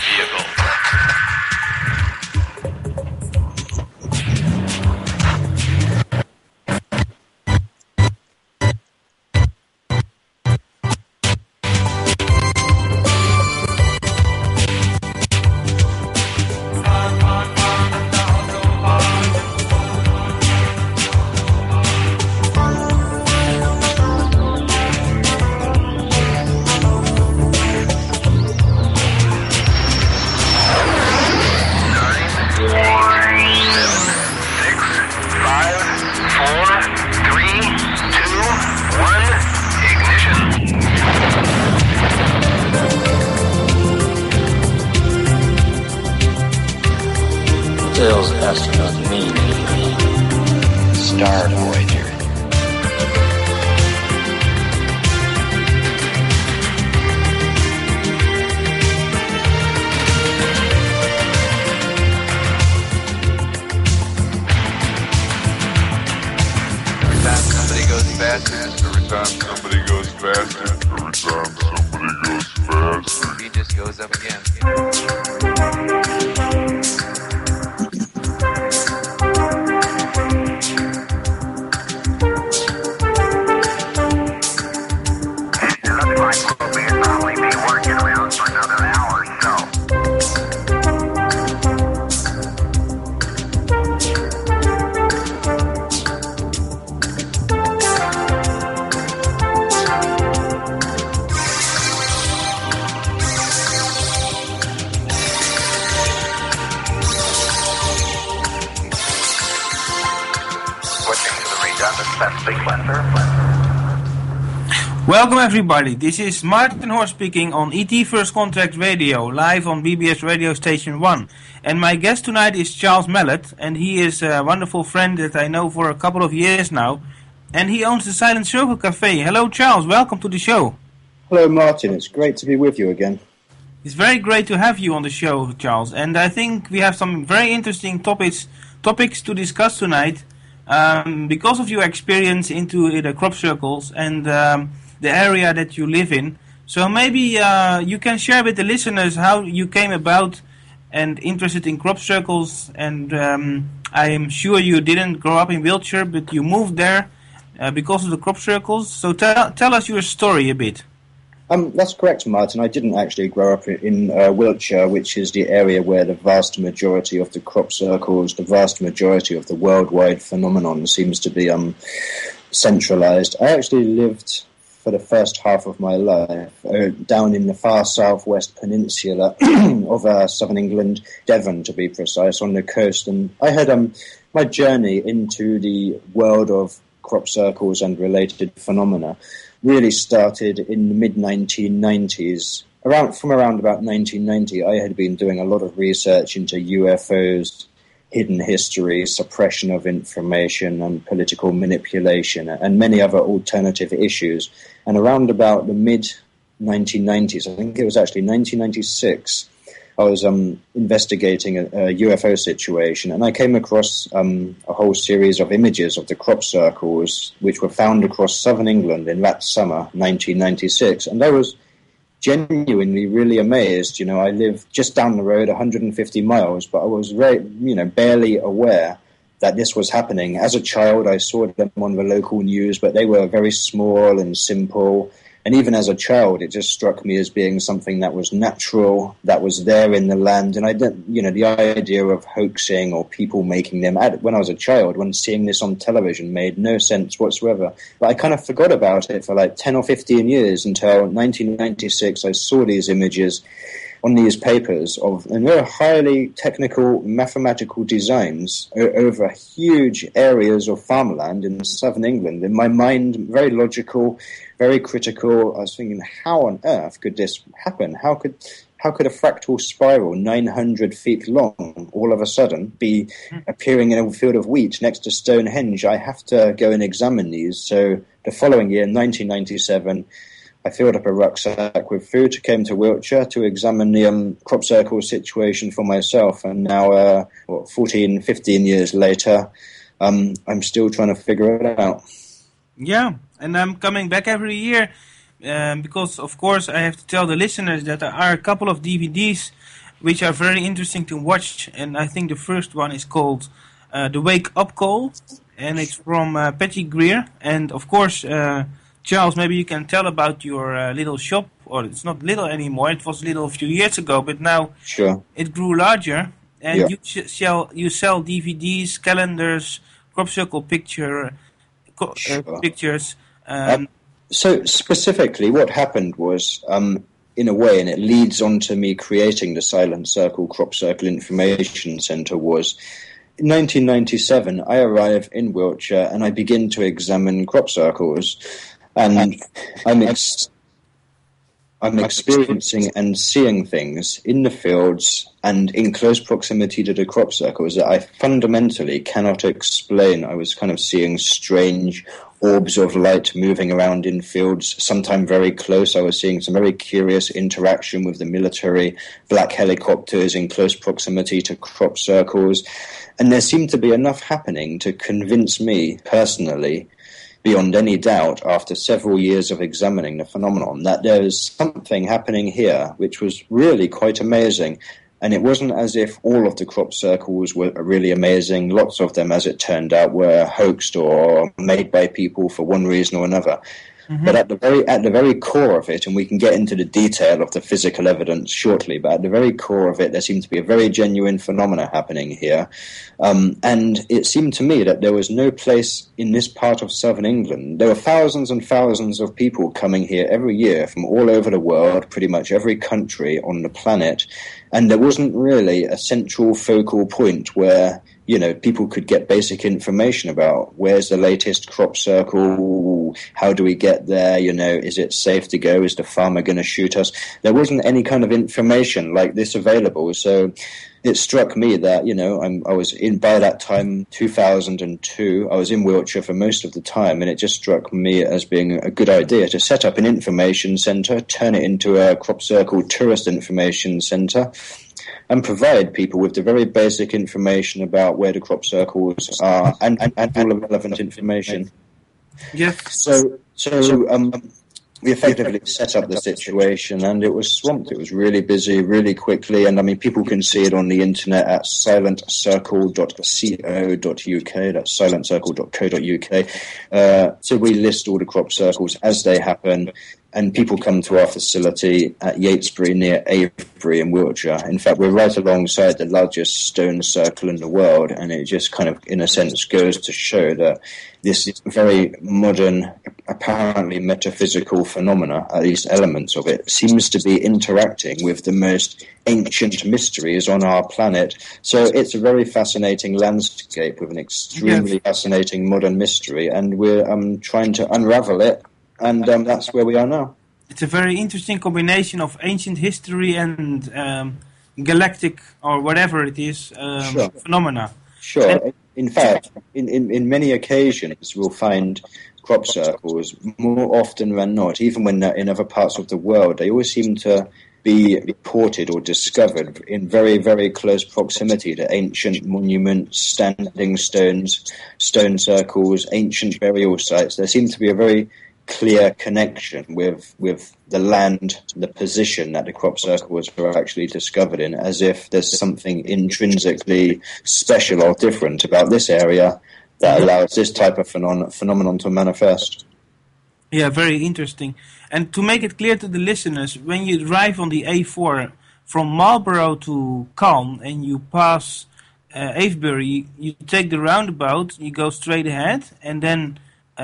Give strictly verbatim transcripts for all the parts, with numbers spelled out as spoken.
vehicle. Tales astronaut me. Star Voyager. Every time somebody goes faster, Every time somebody goes faster, every time somebody goes faster, he just goes up again. Welcome everybody, this is Martin Horst speaking on E T First Contact Radio, live on B B S Radio Station one. And my guest tonight is Charles Mallet, and he is a wonderful friend that I know for a couple of years now. And he owns the Silent Circle Cafe. Hello Charles, welcome to the show. Hello Martin, it's great to be with you again. It's very great to have you on the show, Charles. And I think we have some very interesting topics topics to discuss tonight um, because of your experience into the crop circles and um, the area that you live in. So maybe uh, you can share with the listeners how you came about and interested in crop circles. And um, I am sure you didn't grow up in Wiltshire, but you moved there uh, because of the crop circles. So tell tell us your story a bit. Um, that's correct, Martin. I didn't actually grow up in uh, Wiltshire, which is the area where the vast majority of the crop circles, the vast majority of the worldwide phenomenon seems to be um, centralized. I actually lived for the first half of my life uh, down in the far southwest peninsula of uh, southern England, Devon to be precise, on the coast. And I had um, my journey into the world of crop circles and related phenomena really started in the mid nineteen nineties. Around from around about nineteen ninety, I had been doing a lot of research into U F Os, hidden history, suppression of information, and political manipulation, and many other alternative issues. And around about the mid nineteen nineties, I think it was actually nineteen ninety-six, I was um, investigating a, a U F O situation, and I came across um, a whole series of images of the crop circles, which were found across southern England in that summer, nineteen ninety-six. And I was genuinely really amazed. You know, I live just down the road, one hundred fifty miles, but I was very, you know, barely aware that this was happening. As a child, I saw them on the local news, but they were very small and simple. And even as a child, it just struck me as being something that was natural, that was there in the land. And I didn't, you know, the idea of hoaxing or people making them, when I was a child, when seeing this on television made no sense whatsoever. But I kind of forgot about it for like ten or fifteen years until nineteen ninety-six. I saw these images on these papers of, and they were highly technical mathematical designs o- over huge areas of farmland in southern England. In my mind, very logical, very critical. I was thinking, how on earth could this happen? How could how could a fractal spiral nine hundred feet long all of a sudden be appearing in a field of wheat next to Stonehenge? I have to go and examine these. So the following year, nineteen ninety-seven, I filled up a rucksack with food, came to Wiltshire to examine the um, crop circle situation for myself. And now, uh, what, fourteen, fifteen years later, um, I'm still trying to figure it out. Yeah, and I'm coming back every year um, because, of course, I have to tell the listeners that there are a couple of D V Ds which are very interesting to watch. And I think the first one is called uh, The Wake Up Call, and it's from uh, Patty Greer. And of course, uh, Charles, maybe you can tell about your uh, little shop, or it's not little anymore. It was little a few years ago, but now sure. it grew larger. And yeah. you sh- sell you sell D V Ds, calendars, crop circle picture co- sure. uh, pictures. Um, um, so specifically, what happened was, um, in a way, and it leads on to me creating the Silent Circle Crop Circle Information Centre, was in nineteen ninety-seven. I arrive in Wiltshire and I begin to examine crop circles, and I'm ex- I'm experiencing and seeing things in the fields and in close proximity to the crop circles that I fundamentally cannot explain. I was kind of seeing strange orbs of light moving around in fields, sometimes very close. I was seeing some very curious interaction with the military black helicopters in close proximity to crop circles. And there seemed to be enough happening to convince me personally, beyond any doubt, after several years of examining the phenomenon, that there is something happening here which was really quite amazing. And it wasn't as if all of the crop circles were really amazing. Lots of them, as it turned out, were hoaxed or made by people for one reason or another. Mm-hmm. But at the very at the very core of it, and we can get into the detail of the physical evidence shortly, but at the very core of it, there seemed to be a very genuine phenomena happening here. Um, and it seemed to me that there was no place in this part of southern England. There were thousands and thousands of people coming here every year from all over the world, pretty much every country on the planet, and there wasn't really a central focal point where, you know, people could get basic information about where's the latest crop circle, how do we get there, you know, is it safe to go, is the farmer going to shoot us? There wasn't any kind of information like this available, so it struck me that, you know, I'm, I was in, by that time, two thousand two, I was in Wiltshire for most of the time, and it just struck me as being a good idea to set up an information centre, turn it into a crop circle tourist information centre, and provide people with the very basic information about where the crop circles are and, and, and all the relevant information. Yes. So, so um, we effectively set up the situation, and it was swamped. It was really busy, really quickly, and I mean, people can see it on the internet at silent circle dot co dot uk. That's silent circle dot co dot uk. Uh, so we list all the crop circles as they happen. And people come to our facility at Yatesbury near Avebury in Wiltshire. In fact, we're right alongside the largest stone circle in the world, and it just kind of, in a sense, goes to show that this very modern, apparently metaphysical phenomena, at least elements of it, seems to be interacting with the most ancient mysteries on our planet. So it's a very fascinating landscape with an extremely yes. fascinating modern mystery, and we're um, trying to unravel it. And um, that's where we are now. It's a very interesting combination of ancient history and um, galactic, or whatever it is, um, sure. phenomena. Sure. And in fact, in, in, in many occasions, we'll find crop circles, more often than not, even when they're in other parts of the world, they always seem to be reported or discovered in very, very close proximity to ancient monuments, standing stones, stone circles, ancient burial sites. There seems to be a very clear connection with with the land, the position that the crop circles were actually discovered in, as if there's something intrinsically special or different about this area that allows this type of phenon- phenomenon to manifest. Yeah, very interesting. And to make it clear to the listeners, when you drive on the A four from Marlborough to Calne and you pass uh, Avebury, you take the roundabout, you go straight ahead, and then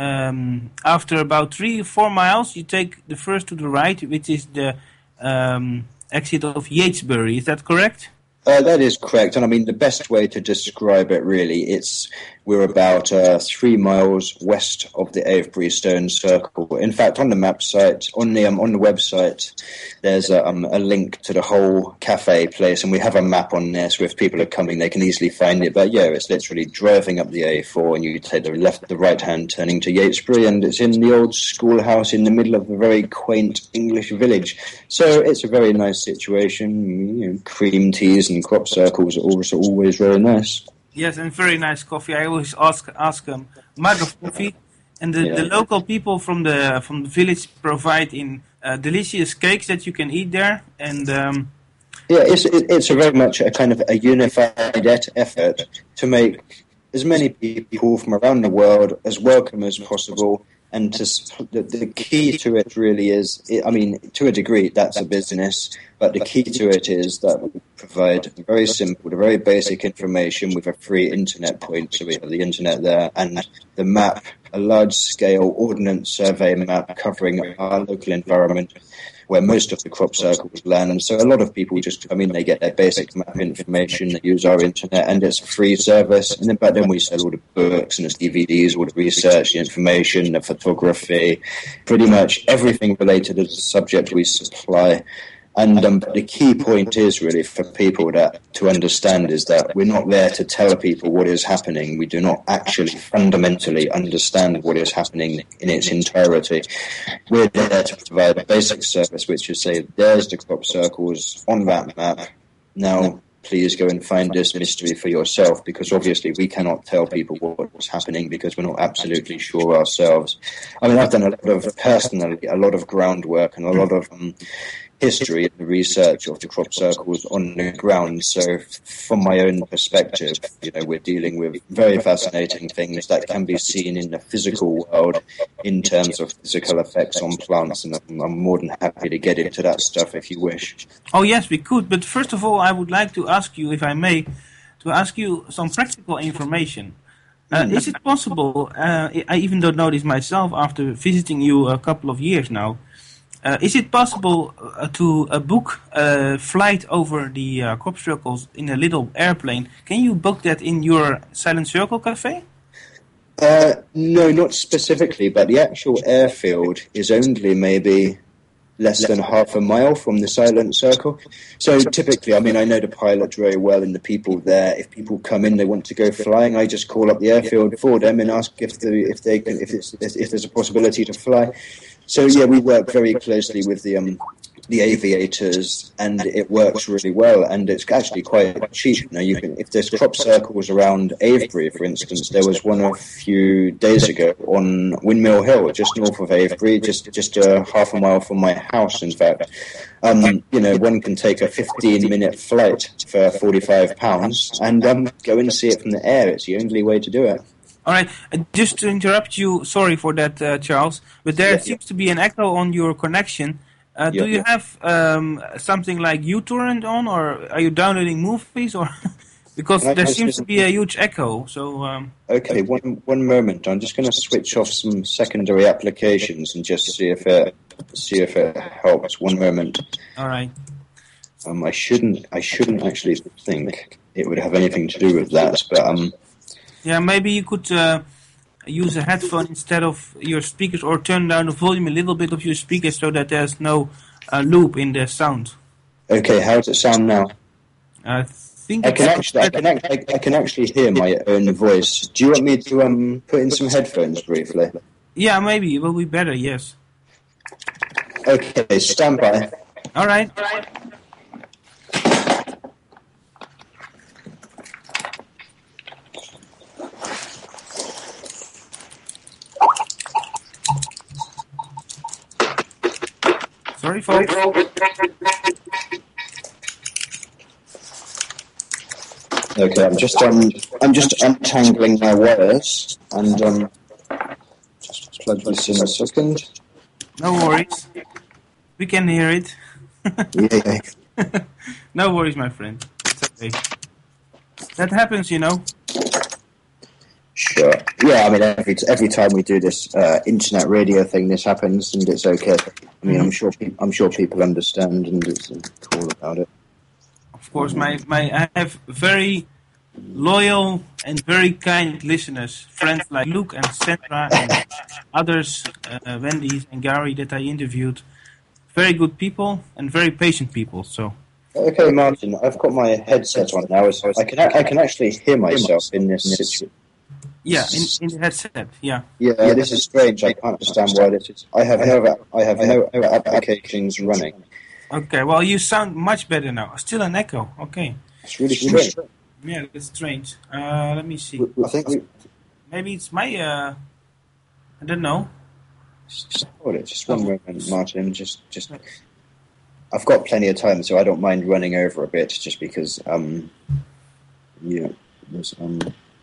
Um, after about three or four miles, you take the first to the right, which is the um, exit of Yatesbury. Is that correct? Uh, that is correct, and I mean the best way to describe it really, it's we're about uh, three miles west of the Avebury Stone Circle. In fact, on the map site, on the um, on the website, there's a, um, a link to the whole cafe place, and we have a map on there, so if people are coming, they can easily find it. But yeah, it's literally driving up the A four, and you take the left, the right hand, turning to Yatesbury, and it's in the old schoolhouse in the middle of a very quaint English village. So it's a very nice situation. You know, cream teas and crop circles are also always very nice. Yes, and very nice coffee. I always ask ask them mug of coffee, and the, yeah. the local people from the from the village provide in uh, delicious cakes that you can eat there. And um, Yeah, it's it, it's a very much a kind of a unified et- effort to make as many people from around the world as welcome as possible. And to, the, the key to it really is, I mean, to a degree, that's a business, but the key to it is that we provide very simple, very basic information with a free internet point. So we have the internet there and the map, a large-scale ordnance survey map covering our local environment, where most of the crop circles land. So a lot of people just come in, they get their basic map information, they use our internet, and it's a free service. And then, but then we sell all the books and the D V Ds, all the research, the information, the photography, pretty much everything related to the subject we supply. And um, the key point is really for people that to understand is that we're not there to tell people what is happening. We do not actually fundamentally understand what is happening in its entirety. We're there to provide a basic service, which is say, there's the crop circles on that map. Now, please go and find this mystery for yourself, because obviously we cannot tell people what's happening because we're not absolutely sure ourselves. I mean, I've done a lot of, personally, a lot of groundwork and a lot of um, history and research of the crop circles on the ground. So from my own perspective, you know, we're dealing with very fascinating things that can be seen in the physical world in terms of physical effects on plants. And I'm, I'm more than happy to get into that stuff if you wish. Oh, yes, we could. But first of all, I would like to ask you, if I may, to ask you some practical information. Uh, is it possible, uh, I even don't know this myself after visiting you a couple of years now, Uh, is it possible uh, to uh, book a flight over the uh, crop circles in a little airplane? Can you book that in your Silent Circle cafe? Uh, no, not specifically, but the actual airfield is only maybe less than half a mile from the Silent Circle. So typically, I mean, I know the pilot very well and the people there. If people come in, they want to go flying, I just call up the airfield for them and ask if the, if they can, if it's, if there's a possibility to fly. So yeah, we work very closely with the um, the aviators, and it works really well, and it's actually quite cheap. You know, you can, if there's crop circles around Avebury, for instance, there was one a few days ago on Windmill Hill, just north of Avebury, just just uh, half a mile from my house, in fact. Um, you know, one can take a fifteen-minute flight for forty-five pounds and um, go and see it from the air. It's the only way to do it. All right, uh, just to interrupt you, sorry for that, uh, Charles, but there yeah, seems yeah. to be an echo on your connection. Uh, yeah, do you yeah. have um, something like uTorrent on, or are you downloading movies, or because there seems to be a huge echo? So um, okay, one one moment. I'm just going to switch off some secondary applications and just see if it see if it helps. One moment. All right. Um, I shouldn't I shouldn't actually think it would have anything to do with that, but um. Yeah, maybe you could uh, use a headphone instead of your speakers, or turn down the volume a little bit of your speakers so that there's no uh, loop in the sound. Okay, how does it sound now? I think I can actually, I can, I, I can actually hear my own voice. Do you want me to um put in some headphones briefly? Yeah, maybe it will be better. Yes. Okay, stand by. All right. All right. Sorry, folks. Okay, I'm just um, I'm just untangling my wires and um, just plug this in a second. No worries, we can hear it. Yeah. No worries, my friend. It's okay. That happens, you know. Sure. Yeah, I mean, every every time we do this uh, internet radio thing, this happens, and it's okay. I mean, I'm sure pe- I'm sure people understand, and it's uh, cool about it. Of course, my, my I have very loyal and very kind listeners, friends like Luke and Sandra and others, uh, Wendy and Gary that I interviewed. Very good people and very patient people. So. Okay, Martin, I've got my headset on now, so I can I can actually hear myself in this situation. Yeah, in, in the headset. Yeah. Yeah, this is strange. I can't understand why this is. I have no, I have no applications running. Okay, well, you sound much better now. Still an echo. Okay. It's really strange. Yeah, it's strange. Uh, let me see. I think we, maybe it's my. Uh, I don't know. Just hold it. Just one moment, Martin. Just, just. I've got plenty of time, so I don't mind running over a bit, just because, um, yeah. Um...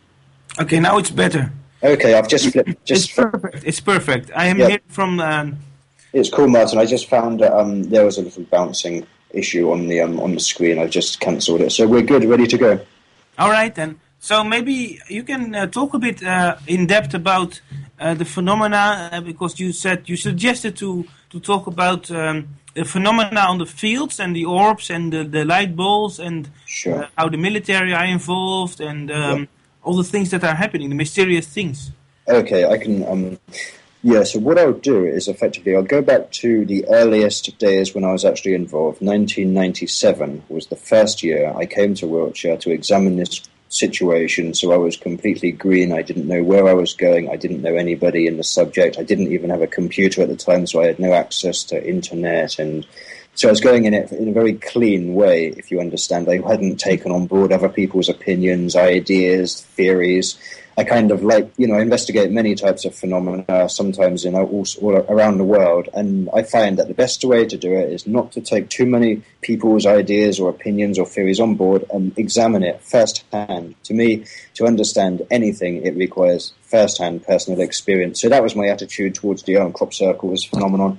Okay, now it's better. Okay, I've just flipped. Just it's perfect. It's perfect. I am yeah. here from. Um... It's cool, Martin. I just found that um, there was a little bouncing issue on the um, on the screen. I've just cancelled it, so we're good, ready to go. All right then. So maybe you can uh, talk a bit uh, in depth about uh, the phenomena, uh, because you said you suggested to to talk about um, the phenomena on the fields and the orbs and the, the light balls and sure. uh, how the military are involved and um, yeah. all the things that are happening, the mysterious things. Okay, I can. Um, yeah. So what I'll do is effectively I'll go back to the earliest days when I was actually involved. nineteen ninety-seven was the first year I came to Wiltshire to examine this situation. So I was completely green. I didn't know where I was going. I didn't know anybody in the subject. I didn't even have a computer at the time, so I had no access to internet. And so I was going in it in a very clean way, if you understand. I hadn't taken on board other people's opinions, ideas, theories. I kind of like, you know, I investigate many types of phenomena, sometimes in all, all around the world, and I find that the best way to do it is not to take too many people's ideas or opinions or theories on board and examine it firsthand. To me, to understand anything, it requires firsthand personal experience. So that was my attitude towards the Iron Crop Circles phenomenon.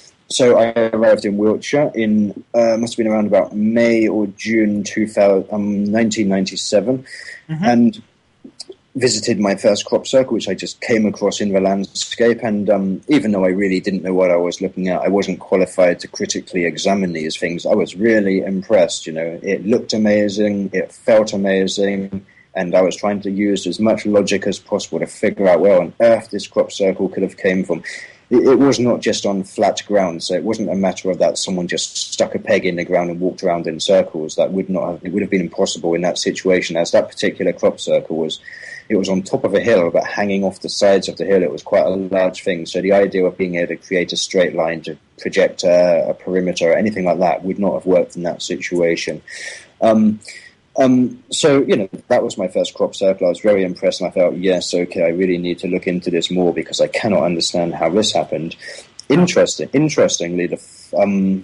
So I arrived in Wiltshire in, uh, must have been around about May or June two thousand, um, nineteen ninety-seven, mm-hmm. and visited my first crop circle, which I just came across in the landscape. And um, even though I really didn't know what I was looking at, I wasn't qualified to critically examine these things. I was really impressed. You know, it looked amazing, it felt amazing, and I was trying to use as much logic as possible to figure out where on earth this crop circle could have came from. It, it was not just on flat ground, so it wasn't a matter of that someone just stuck a peg in the ground and walked around in circles. That would not have, it would have been impossible in that situation, as that particular crop circle was. It was on top of a hill, but hanging off the sides of the hill. It was quite a large thing. So the idea of being able to create a straight line to project a, a perimeter or anything like that would not have worked in that situation. Um, um, so, you know, that was my first crop circle. I was very impressed, and I felt, yes, okay, I really need to look into this more because I cannot understand how this happened. Interesting, interestingly, the um,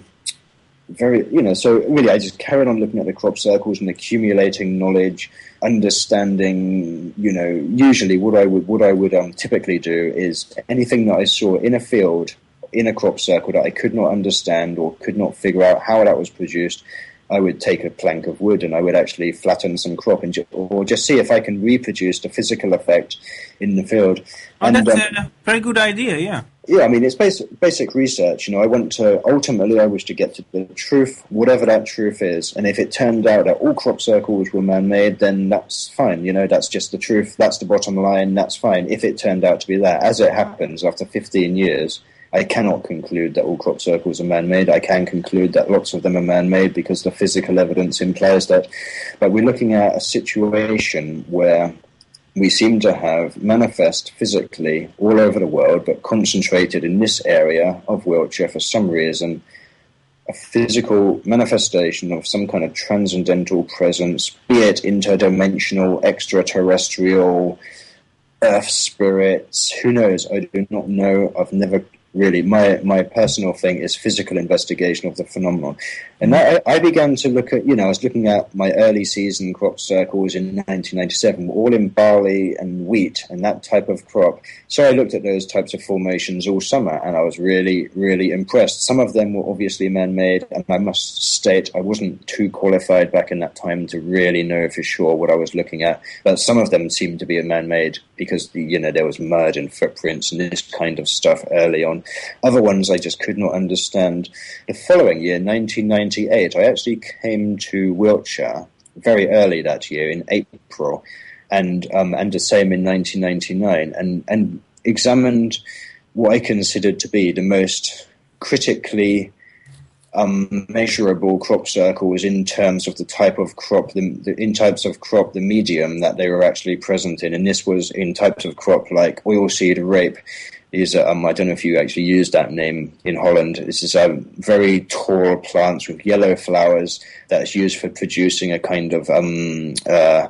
very, you know, so really I just carried on looking at the crop circles and accumulating knowledge, understanding, you know, usually what I would what I would um, typically do is anything that I saw in a field, in a crop circle that I could not understand or could not figure out how that was produced, I would take a plank of wood and I would actually flatten some crop and ju- or just see if I can reproduce the physical effect in the field. Oh, and, that's um, a very good idea, yeah. Yeah, I mean, it's basic, basic research. You know, I want to, ultimately, I wish to get to the truth, whatever that truth is. And if it turned out that all crop circles were man-made, then that's fine. You know, that's just the truth. That's the bottom line. That's fine. If it turned out to be that, as it happens, after fifteen years, I cannot conclude that all crop circles are man-made. I can conclude that lots of them are man-made because the physical evidence implies that. But we're looking at a situation where we seem to have manifest physically all over the world, but concentrated in this area of Wiltshire for some reason, a physical manifestation of some kind of transcendental presence, be it interdimensional, extraterrestrial, earth spirits, who knows? I do not know. I've never really, my, my personal thing is physical investigation of the phenomenon. And I, I began to look at, you know, I was looking at my early season crop circles in nineteen ninety-seven, all in barley and wheat and that type of crop. So I looked at those types of formations all summer and I was really, really impressed. Some of them were obviously man-made, and I must state I wasn't too qualified back in that time to really know for sure what I was looking at. But some of them seemed to be man-made because, the, you know, there was mud and footprints and this kind of stuff early on. Other ones I just could not understand. The following year, nineteen ninety-eight, I actually came to Wiltshire very early that year in April, and um, and the same in nineteen ninety-nine, and, and examined what I considered to be the most critically um, measurable crop circles in terms of the type of crop, the, the, in types of crop, the medium that they were actually present in, and this was in types of crop like oilseed rape. These are, um, I don't know if you actually use that name in Holland. This is um, very tall plants with yellow flowers that is used for producing a kind of um, uh,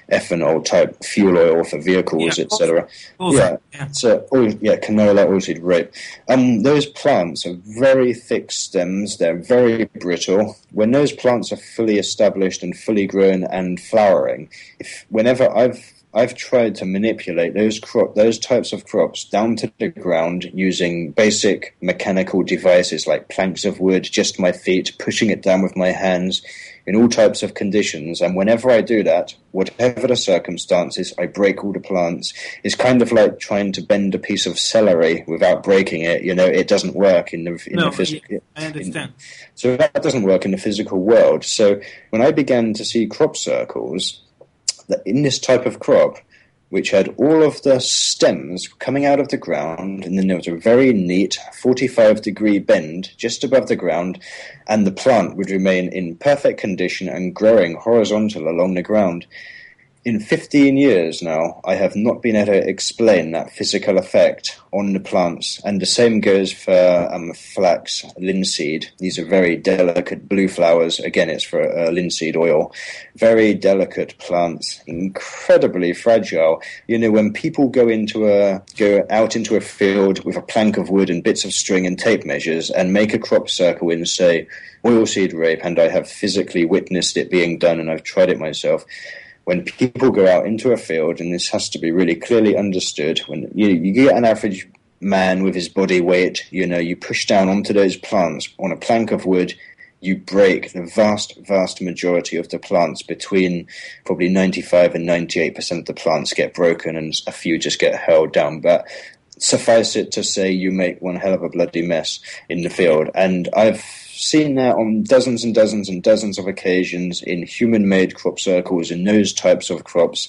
ethanol type fuel oil for vehicles, Yeah, et cetera. also, Yeah, yeah. so oil, yeah, canola, oilseed rape. Um, those plants are very thick stems. They're very brittle. When those plants are fully established and fully grown and flowering, if whenever I've I've tried to manipulate those crop, those types of crops down to the ground using basic mechanical devices like planks of wood, just my feet, pushing it down with my hands in all types of conditions. And whenever I do that, whatever the circumstances, I break all the plants. It's kind of like trying to bend a piece of celery without breaking it. You know, it doesn't work in the in No, the physical. I understand. In, so that doesn't work in the physical world. So when I began to see crop circles, that in this type of crop, which had all of the stems coming out of the ground, and then there was a very neat forty-five degree bend just above the ground, and the plant would remain in perfect condition and growing horizontal along the ground. In fifteen years now, I have not been able to explain that physical effect on the plants. And the same goes for um, flax, linseed. These are very delicate blue flowers. Again, it's for uh, linseed oil. Very delicate plants, incredibly fragile. You know, when people go into a go out into a field with a plank of wood and bits of string and tape measures and make a crop circle in, say, oilseed rape, and I have physically witnessed it being done and I've tried it myself, when people go out into a field, and this has to be really clearly understood, when you, you get an average man with his body weight, you know, you push down onto those plants on a plank of wood, you break the vast, vast majority of the plants. Between probably ninety-five and ninety-eight percent of the plants get broken, and a few just get hurled down. But suffice it to say, you make one hell of a bloody mess in the field. And I've seen that on dozens and dozens and dozens of occasions in human-made crop circles, in those types of crops.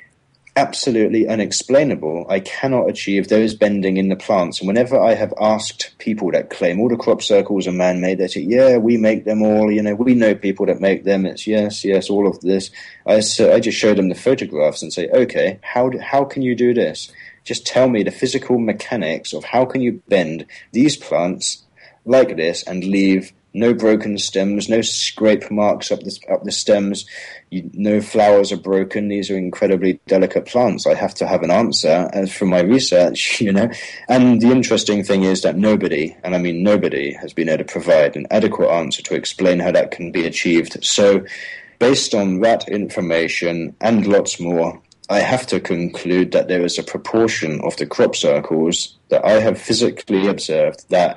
Absolutely unexplainable. I cannot achieve those bending in the plants. And whenever I have asked people that claim all the crop circles are man-made, they say, yeah, we make them all, you know, we know people that make them, it's yes, yes, all of this. I, so I just show them the photographs and say, okay, how do, how can you do this? Just tell me the physical mechanics of how can you bend these plants like this and leave no broken stems, no scrape marks up the, up the stems, you, no flowers are broken. These are incredibly delicate plants. I have to have an answer as from my research, you know. And the interesting thing is that nobody, and I mean nobody, has been able to provide an adequate answer to explain how that can be achieved. So based on that information and lots more, I have to conclude that there is a proportion of the crop circles that I have physically observed that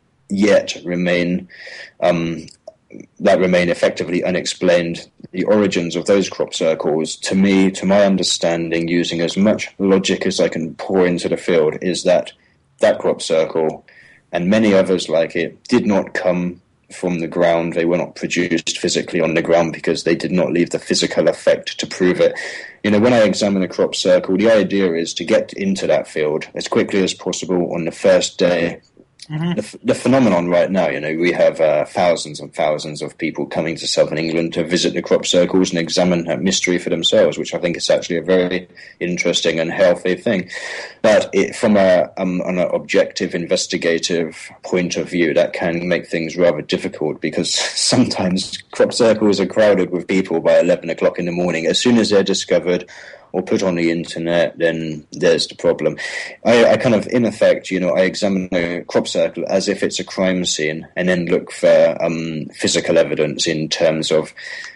yet remain um, that remain effectively unexplained. The origins of those crop circles, to me, to my understanding, using as much logic as I can pour into the field, is that that crop circle and many others like it did not come from the ground. They were not produced physically on the ground because they did not leave the physical effect to prove it. You know, when I examine a crop circle, the idea is to get into that field as quickly as possible on the first day. Mm-hmm. The, the phenomenon right now, you know, we have uh, thousands and thousands of people coming to southern England to visit the crop circles and examine that mystery for themselves, which I think is actually a very interesting and healthy thing. But it, from a, um, an objective, investigative point of view, that can make things rather difficult because sometimes crop circles are crowded with people by eleven o'clock in the morning. As soon as they're discovered or put on the internet, then there's the problem. I, I kind of, in effect, you know, I examine a crop circle as if it's a crime scene and then look for um, physical evidence in terms of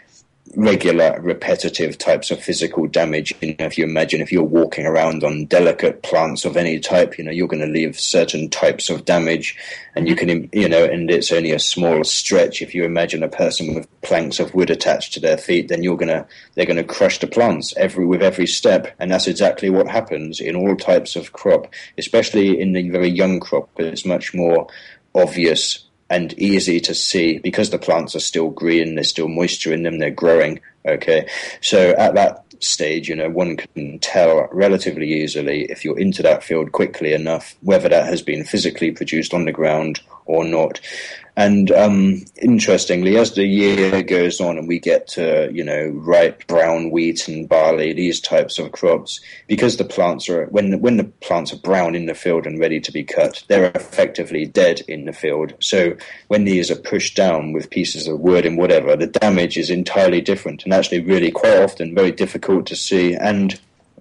regular, repetitive types of physical damage. You know, if you imagine if you're walking around on delicate plants of any type, you know, you're going to leave certain types of damage, and you can, you know, and it's only a small stretch. If you imagine a person with planks of wood attached to their feet, then you're going to, they're going to crush the plants every, with every step. And that's exactly what happens in all types of crop, especially in the very young crop, but it's much more obvious and easy to see because the plants are still green, there's still moisture in them, they're growing, okay? So at that stage, you know, one can tell relatively easily if you're into that field quickly enough, whether that has been physically produced on the ground or not. And um, interestingly, as the year goes on and we get to, you know, ripe brown wheat and barley, these types of crops, because the plants are, when when the plants are brown in the field and ready to be cut, they're effectively dead in the field. So when these are pushed down with pieces of wood and whatever, the damage is entirely different and actually really quite often very difficult to see. And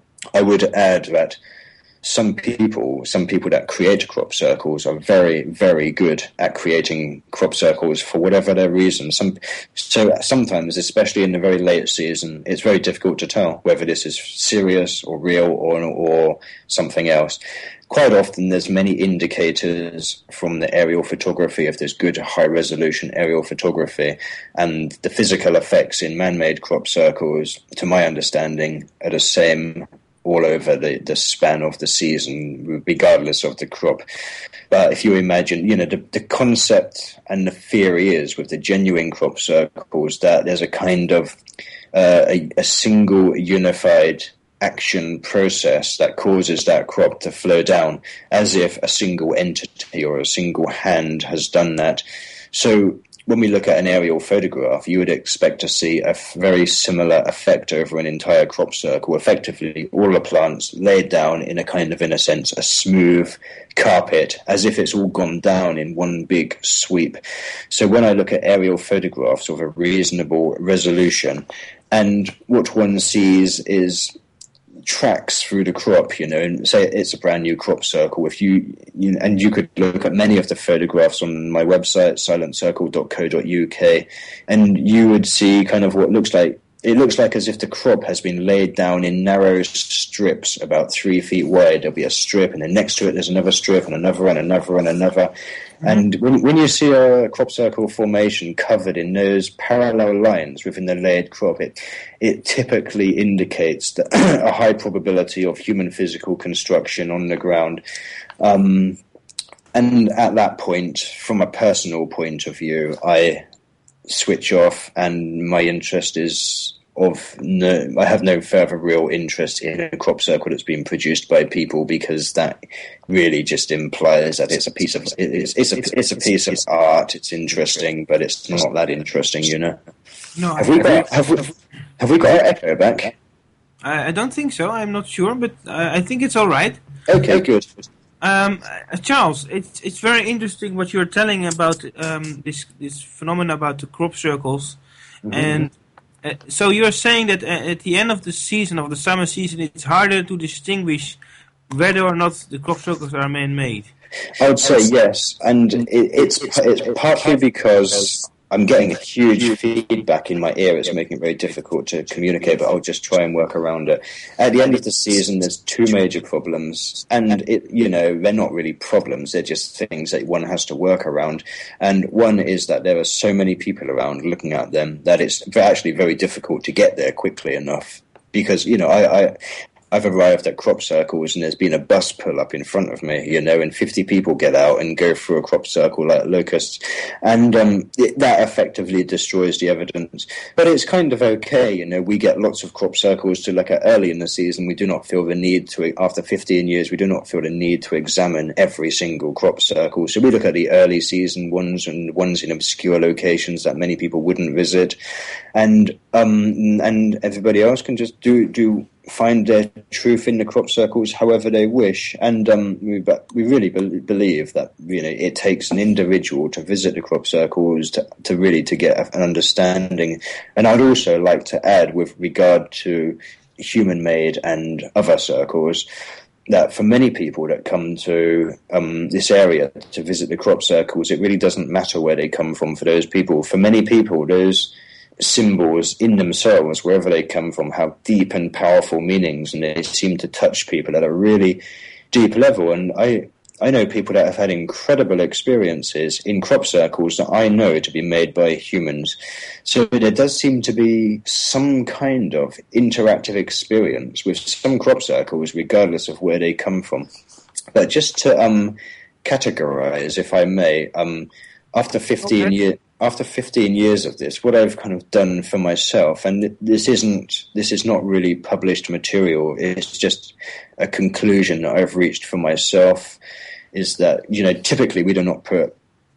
I would add that some people, some people that create crop circles are very, very good at creating crop circles for whatever their reason. Some, so sometimes, especially in the very late season, it's very difficult to tell whether this is serious or real or or something else. Quite often there's many indicators from the aerial photography, if there's good high-resolution aerial photography, and the physical effects in man-made crop circles, to my understanding, are the same all over the, the span of the season, regardless of the crop. But if you imagine, you know, the, the concept and the theory is with the genuine crop circles that there's a kind of uh, a, a single unified action process that causes that crop to flow down, as if a single entity or a single hand has done that. So when we look at an aerial photograph, you would expect to see a very similar effect over an entire crop circle. Effectively, all the plants laid down in a kind of, in a sense, a smooth carpet, as if it's all gone down in one big sweep. So when I look at aerial photographs of a reasonable resolution, and what one sees is tracks through the crop, you know, and say it's a brand new crop circle. If you, you and you could look at many of the photographs on my website, silent circle dot co dot U K, and you would see kind of what looks like, it looks like as if the crop has been laid down in narrow strips about three feet wide. There'll be a strip, and then next to it there's another strip, and another, and another, and another. Mm-hmm. And when, when you see a crop circle formation covered in those parallel lines within the laid crop, it, it typically indicates that a high probability of human physical construction on the ground. Um, and at that point, from a personal point of view, I switch off, and my interest is of no, I have no further real interest in a crop circle that's been produced by people, because that really just implies that it's a piece of it's it's a it's a piece of art. It's interesting, but it's not that interesting, you know. No, have we got have we, have we got our echo back? I, I don't think so. I'm not sure, but uh, I think it's all right. Okay, good. Um, uh, Charles, it's it's very interesting what you're telling about um, this this phenomena about the crop circles, mm-hmm. and uh, so you're saying that uh, at the end of the season, of the summer season, it's harder to distinguish whether or not the crop circles are man-made. I would say yes, and it, it's it's partly because I'm getting a huge feedback in my ear. It's making it very difficult to communicate, but I'll just try and work around it. At the end of the season, there's two major problems, and it, you know, they're not really problems. They're just things that one has to work around. And one is that there are so many people around looking at them that it's actually very difficult to get there quickly enough. Because, you know, I, I I've arrived at crop circles and there's been a bus pull up in front of me, you know, and fifty people get out and go through a crop circle like locusts. And um, it, that effectively destroys the evidence. But it's kind of okay, you know, we get lots of crop circles to look at early in the season. We do not feel the need to, after fifteen years, we do not feel the need to examine every single crop circle. So we look at the early season ones and ones in obscure locations that many people wouldn't visit. And um, and everybody else can just do do... find their truth in the crop circles however they wish. And um, we, we really be- believe that, you know, it takes an individual to visit the crop circles to, to really to get an understanding. And I'd also like to add, with regard to human-made and other circles, that for many people that come to um, this area to visit the crop circles, it really doesn't matter where they come from for those people. For many people, those symbols in themselves, wherever they come from, have deep and powerful meanings, and they seem to touch people at a really deep level. And I I know people that have had incredible experiences in crop circles that I know to be made by humans. So there does seem to be some kind of interactive experience with some crop circles, regardless of where they come from. But just to um, categorize, if I may, um, after fifteen okay. years. After fifteen years of this, what I've kind of done for myself, and this isn't, this is not really published material, it's just a conclusion that I've reached for myself, is that, you know, typically we do not put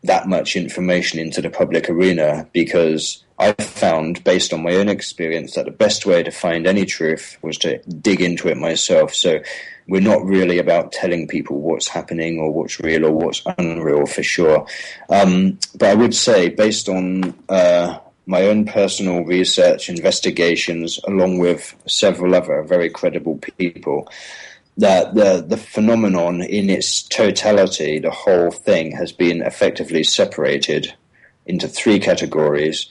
that much information into the public arena, because I found, based on my own experience, that the best way to find any truth was to dig into it myself. So we're not really about telling people what's happening or what's real or what's unreal, for sure. Um, but I would say, based on uh, my own personal research, investigations, along with several other very credible people, that the, the phenomenon in its totality, the whole thing, has been effectively separated into three categories.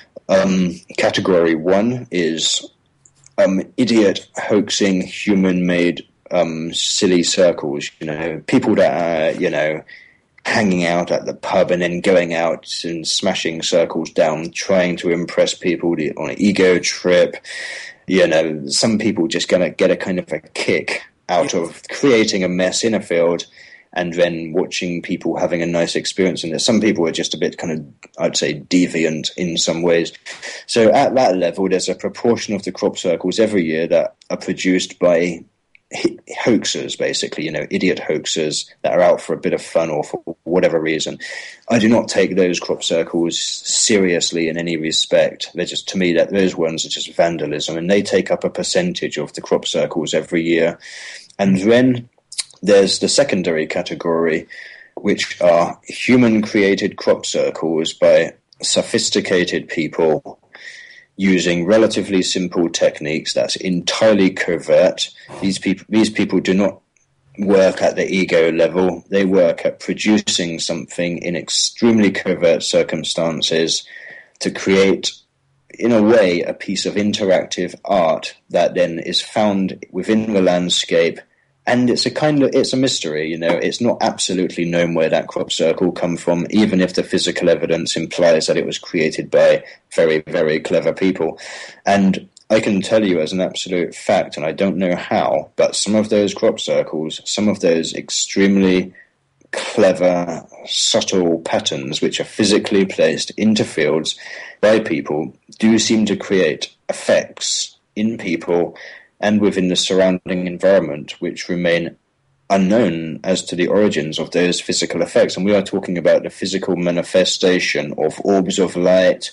Um, category one is um, idiot, hoaxing, human-made um, silly circles, you know, people that are, you know, hanging out at the pub and then going out and smashing circles down, trying to impress people on an ego trip. You know, some people just going to get a kind of a kick out of creating a mess in a field and then watching people having a nice experience in it. Some people are just a bit kind of, I'd say, deviant in some ways. So at that level, there's a proportion of the crop circles every year that are produced by hoaxers, basically, you know, idiot hoaxers that are out for a bit of fun or for whatever reason. I do not take those crop circles seriously in any respect. They're just, to me, that those ones are just vandalism, and they take up a percentage of the crop circles every year. And then there's the secondary category, which are human-created crop circles by sophisticated people using relatively simple techniques that's entirely covert. These people, these people do not work at the ego level. They work at producing something in extremely covert circumstances to create, in a way, a piece of interactive art that then is found within the landscape. And it's a kind of, it's a mystery, you know, it's not absolutely known where that crop circle come from, even if the physical evidence implies that it was created by very, very clever people. And I can tell you as an absolute fact, and I don't know how, but some of those crop circles, some of those extremely clever, subtle patterns which are physically placed into fields by people do seem to create effects in people and within the surrounding environment, which remain unknown as to the origins of those physical effects. And we are talking about the physical manifestation of orbs of light,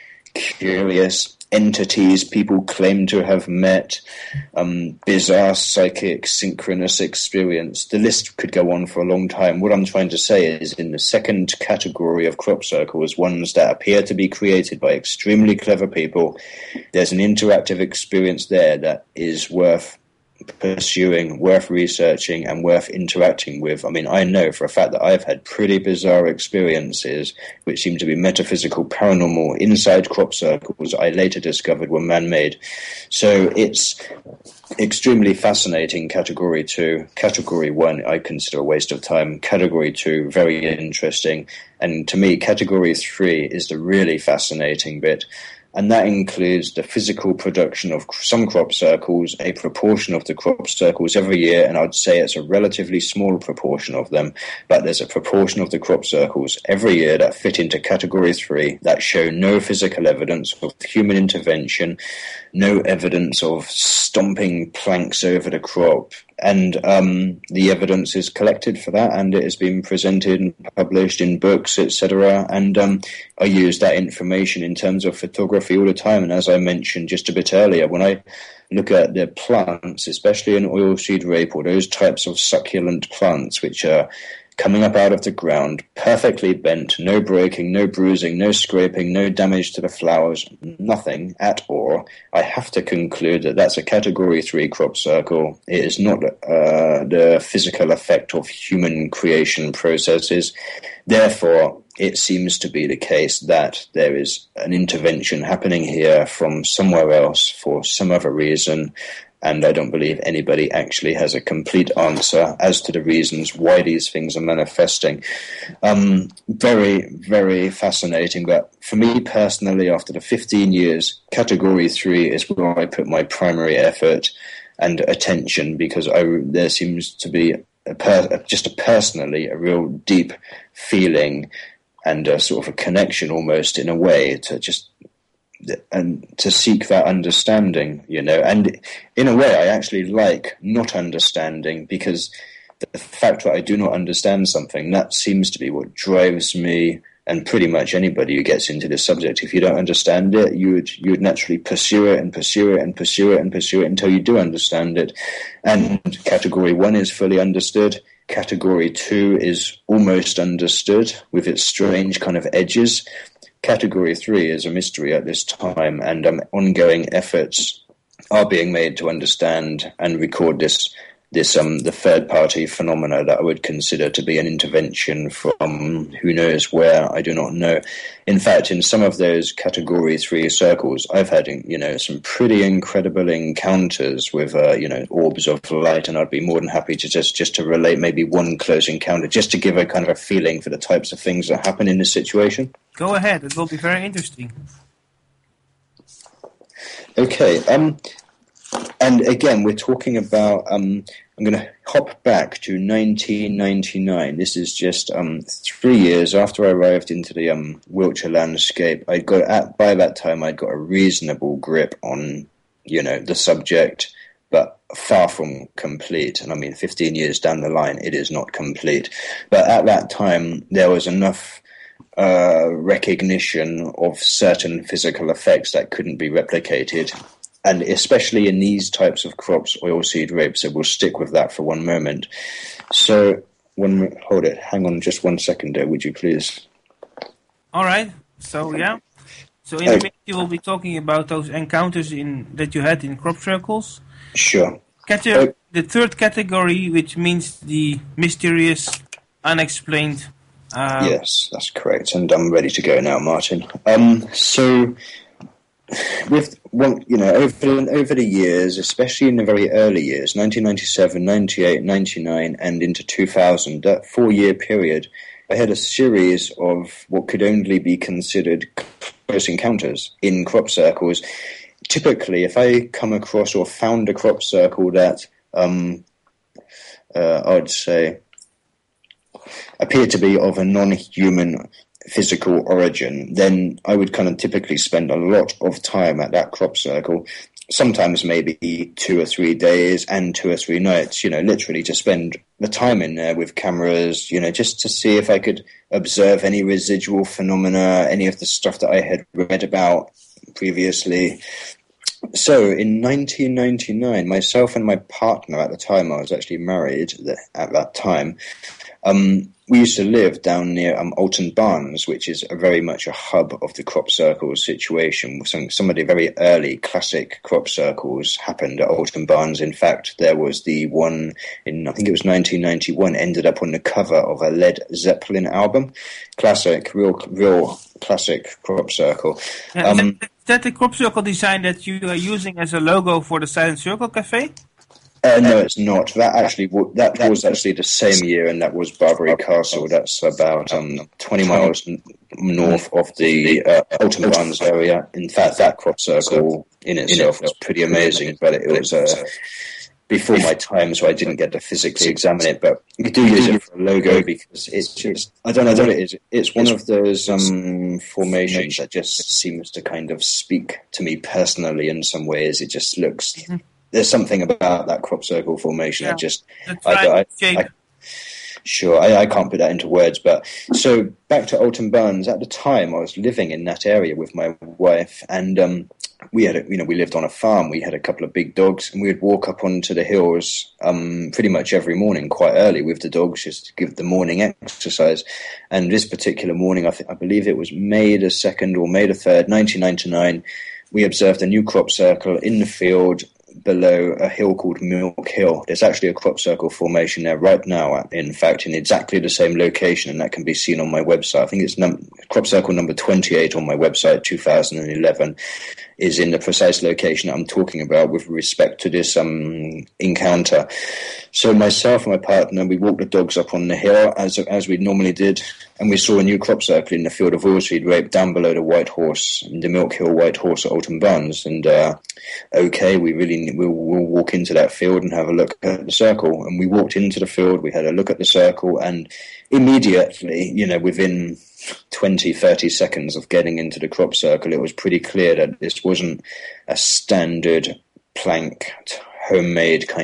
curious entities people claim to have met, um, bizarre psychic synchronous experience. The list could go on for a long time. What I'm trying to say is, in the second category of crop circles, ones that appear to be created by extremely clever people, there's an interactive experience there that is worth pursuing, worth researching, and worth interacting with. I mean, I know for a fact that I've had pretty bizarre experiences which seem to be metaphysical, paranormal, inside crop circles I later discovered were man-made. So it's extremely fascinating, category two. Category one, I consider a waste of time. Category two, very interesting. And to me, category three is the really fascinating bit. And that includes the physical production of some crop circles, a proportion of the crop circles every year, and I'd say it's a relatively small proportion of them, but there's a proportion of the crop circles every year that fit into category three that show no physical evidence of human intervention, no evidence of stomping planks over the crop, and um, the evidence is collected for that, and it has been presented and published in books, et cetera. And um, I use that information in terms of photography all the time. And as I mentioned just a bit earlier, when I look at the plants, especially in oilseed rape or those types of succulent plants which are coming up out of the ground, perfectly bent, no breaking, no bruising, no scraping, no damage to the flowers, nothing at all, I have to conclude that that's a category three crop circle. It is not uh, the physical effect of human creation processes. Therefore, it seems to be the case that there is an intervention happening here from somewhere else for some other reason. And I don't believe anybody actually has a complete answer as to the reasons why these things are manifesting. Um, very, very fascinating. But for me personally, after the fifteen years, category three is where I put my primary effort and attention, because I, there seems to be a per, just a personally a real deep feeling and a sort of a connection almost in a way to just and to seek that understanding, you know. And in a way, I actually like not understanding, because the fact that I do not understand something, that seems to be what drives me and pretty much anybody who gets into this subject. If you don't understand it, you would you would naturally pursue it and pursue it and pursue it and pursue it until you do understand it. And category one is fully understood. Category two is almost understood with its strange kind of edges. Category three is a mystery at this time, and um, ongoing efforts are being made to understand and record this this um the third party phenomena that I would consider to be an intervention from who knows where, I do not know. In fact, in some of those category three circles, I've had, you know, some pretty incredible encounters with uh, you know, orbs of light, and I'd be more than happy to just just to relate maybe one close encounter, just to give a kind of a feeling for the types of things that happen in this situation. Go ahead, it will be very interesting. Okay, um and again, we're talking about, um, I'm going to hop back to nineteen ninety-nine. This is just um, three years after I arrived into the um, Wiltshire landscape. I got at, by that time, I'd got a reasonable grip on, you know, the subject, but far from complete. And I mean, fifteen years down the line, it is not complete. But at that time, there was enough uh, recognition of certain physical effects that couldn't be replicated. And especially in these types of crops, oilseed rape, so we'll stick with that for one moment. So, one, hold it, hang on just one second there, would you please? All right, so yeah. So in a minute you will be talking about those encounters in that you had in crop circles. Sure. Cate- uh, the third category, which means the mysterious, unexplained. Uh, yes, that's correct, and I'm ready to go now, Martin. Um, so... With one, you know, over over the years, especially in the very early years, nineteen ninety-seven, ninety-eight, ninety-nine, and into two thousand, that four-year period, I had a series of what could only be considered close encounters in crop circles. Typically, if I come across or found a crop circle that, um, uh, I'd say, appeared to be of a non-human physical origin, then I would kind of typically spend a lot of time at that crop circle, sometimes maybe two or three days and two or three nights, you know, literally to spend the time in there with cameras, you know, just to see if I could observe any residual phenomena, any of the stuff that I had read about previously. So in nineteen ninety-nine, myself and my partner at the time, I was actually married at that time, um, we used to live down near um, Alton Barnes, which is a very much a hub of the crop circles situation. Some, some of the very early classic crop circles happened at Alton Barnes. In fact, there was the one in, I think it was nineteen ninety-one, ended up on the cover of a Led Zeppelin album. Classic, real, real classic crop circle. Yeah, um, is, that, is that the crop circle design that you are using as a logo for the Silent Circle Cafe? Uh, no, it's not. That actually that was actually the same year, and that was Barbary Castle. That's about um, twenty miles n- north of the uh, Alton Barnes area. In fact, that crop circle in itself was pretty amazing, but it was uh, before my time, so I didn't get to physically examine it. But we do use it for a logo because it's just, I don't know what it is. It's one of those um, formations that just seems to kind of speak to me personally in some ways. It just looks... There's something about that crop circle formation. Yeah, I just, that's I, right, I, I, sure, I, I can't put that into words. But so back to Alton Barnes. At the time, I was living in that area with my wife, and um, we had, a, you know, we lived on a farm. We had a couple of big dogs, and we would walk up onto the hills um, pretty much every morning, quite early, with the dogs, just to give the morning exercise. And this particular morning, I, th- I believe it was May the second or May the third, nineteen ninety-nine. We observed a new crop circle in the field below a hill called Milk Hill. There's actually a crop circle formation there right now, in fact, in exactly the same location, and that can be seen on my website. I think it's num- crop circle number twenty-eight on my website, two thousand eleven, is in the precise location that I'm talking about with respect to this um, encounter. So myself and my partner, we walked the dogs up on the hill as as we normally did, and we saw a new crop circle in the field of oilseed rape down below the White Horse, the Milk Hill White Horse at Alton Barnes. And uh, okay, we really we'll, we'll walk into that field and have a look at the circle. And we walked into the field, we had a look at the circle, and immediately, you know, within twenty, thirty seconds of getting into the crop circle, it was pretty clear that this wasn't a standard planked, homemade kind of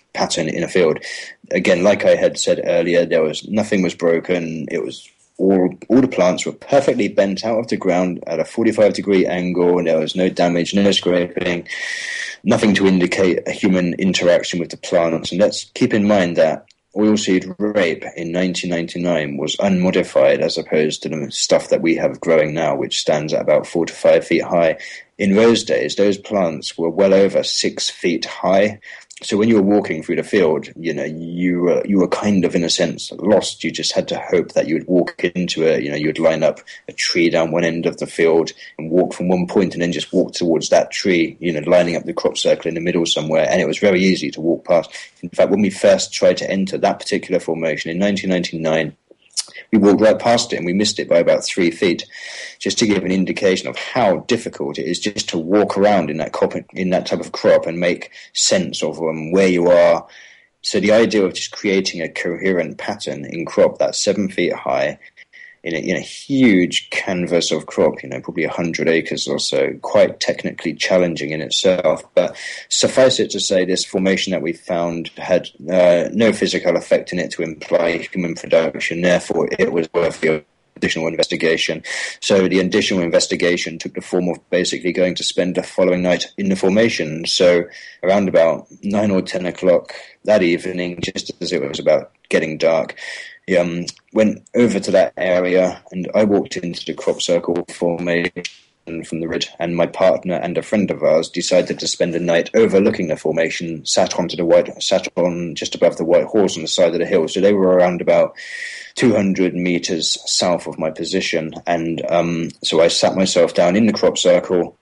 pattern in a field. Again, like I had said earlier, there was nothing was broken. It was all all the plants were perfectly bent out of the ground at a forty-five degree angle, and there was no damage, no scraping, nothing to indicate a human interaction with the plants. And let's keep in mind that oilseed rape in nineteen ninety-nine was unmodified as opposed to the stuff that we have growing now, which stands at about four to five feet high. In those days, those plants were well over six feet high. So when you were walking through the field, you know, you were, you were kind of, in a sense, lost. You just had to hope that you would walk into it. You know, you would line up a tree down one end of the field and walk from one point and then just walk towards that tree, you know, lining up the crop circle in the middle somewhere. And it was very easy to walk past. In fact, when we first tried to enter that particular formation in nineteen ninety-nine, we walked right past it and we missed it by about three feet, just to give an indication of how difficult it is just to walk around in that crop, in that type of crop, and make sense of um, where you are. So the idea of just creating a coherent pattern in crop that's seven feet high, in a, in a huge canvas of crop, you know, probably one hundred acres or so, quite technically challenging in itself. But suffice it to say, this formation that we found had uh, no physical effect in it to imply human production. Therefore, it was worthy of additional investigation. So the additional investigation took the form of basically going to spend the following night in the formation. So around about nine or ten o'clock that evening, just as it was about getting dark, Um, went over to that area, and I walked into the crop circle formation from the ridge, and my partner and a friend of ours decided to spend the night overlooking the formation, sat onto the white, sat on just above the White Horse on the side of the hill. So they were around about two hundred meters south of my position, and um, so I sat myself down in the crop circle,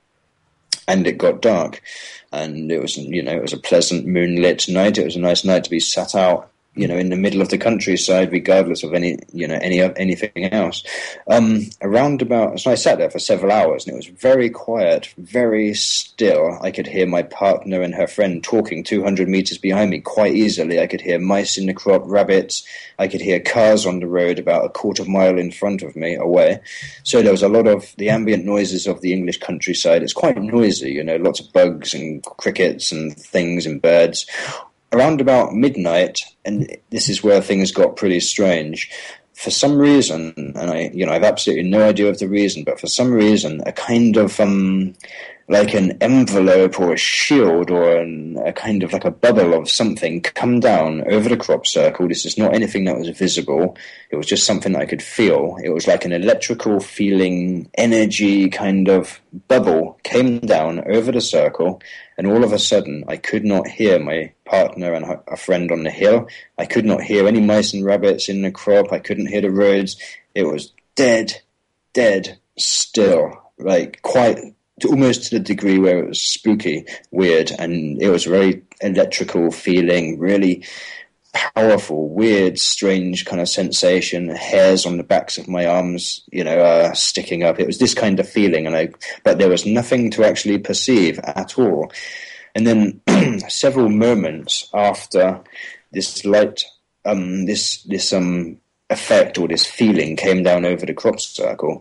and it got dark, and it was, you know, it was a pleasant moonlit night. It was a nice night to be sat out, you know, in the middle of the countryside, regardless of any, you know, any anything else. Um, around about, so I sat there for several hours, and it was very quiet, very still. I could hear my partner and her friend talking two hundred meters behind me quite easily. I could hear mice in the crop, rabbits. I could hear cars on the road about a quarter mile in front of me away. So there was a lot of the ambient noises of the English countryside. It's quite noisy, you know, lots of bugs and crickets and things and birds. Around about midnight, and this is where things got pretty strange, for some reason, and I, you know, I've absolutely no idea of the reason, but for some reason, a kind of, um, like an envelope or a shield or an, a kind of like a bubble of something come down over the crop circle. This is not anything that was visible. It was just something that I could feel. It was like an electrical feeling, energy kind of bubble came down over the circle, and all of a sudden I could not hear my partner and a friend on the hill. I could not hear any mice and rabbits in the crop. I couldn't hear the roads. It was dead, dead still, like quite almost to the degree where it was spooky, weird, and it was a very electrical feeling, really powerful, weird, strange kind of sensation, hairs on the backs of my arms, you know, uh, sticking up. It was this kind of feeling, and I, but there was nothing to actually perceive at all. And then several moments after this light, um, this this um effect or this feeling came down over the crop circle,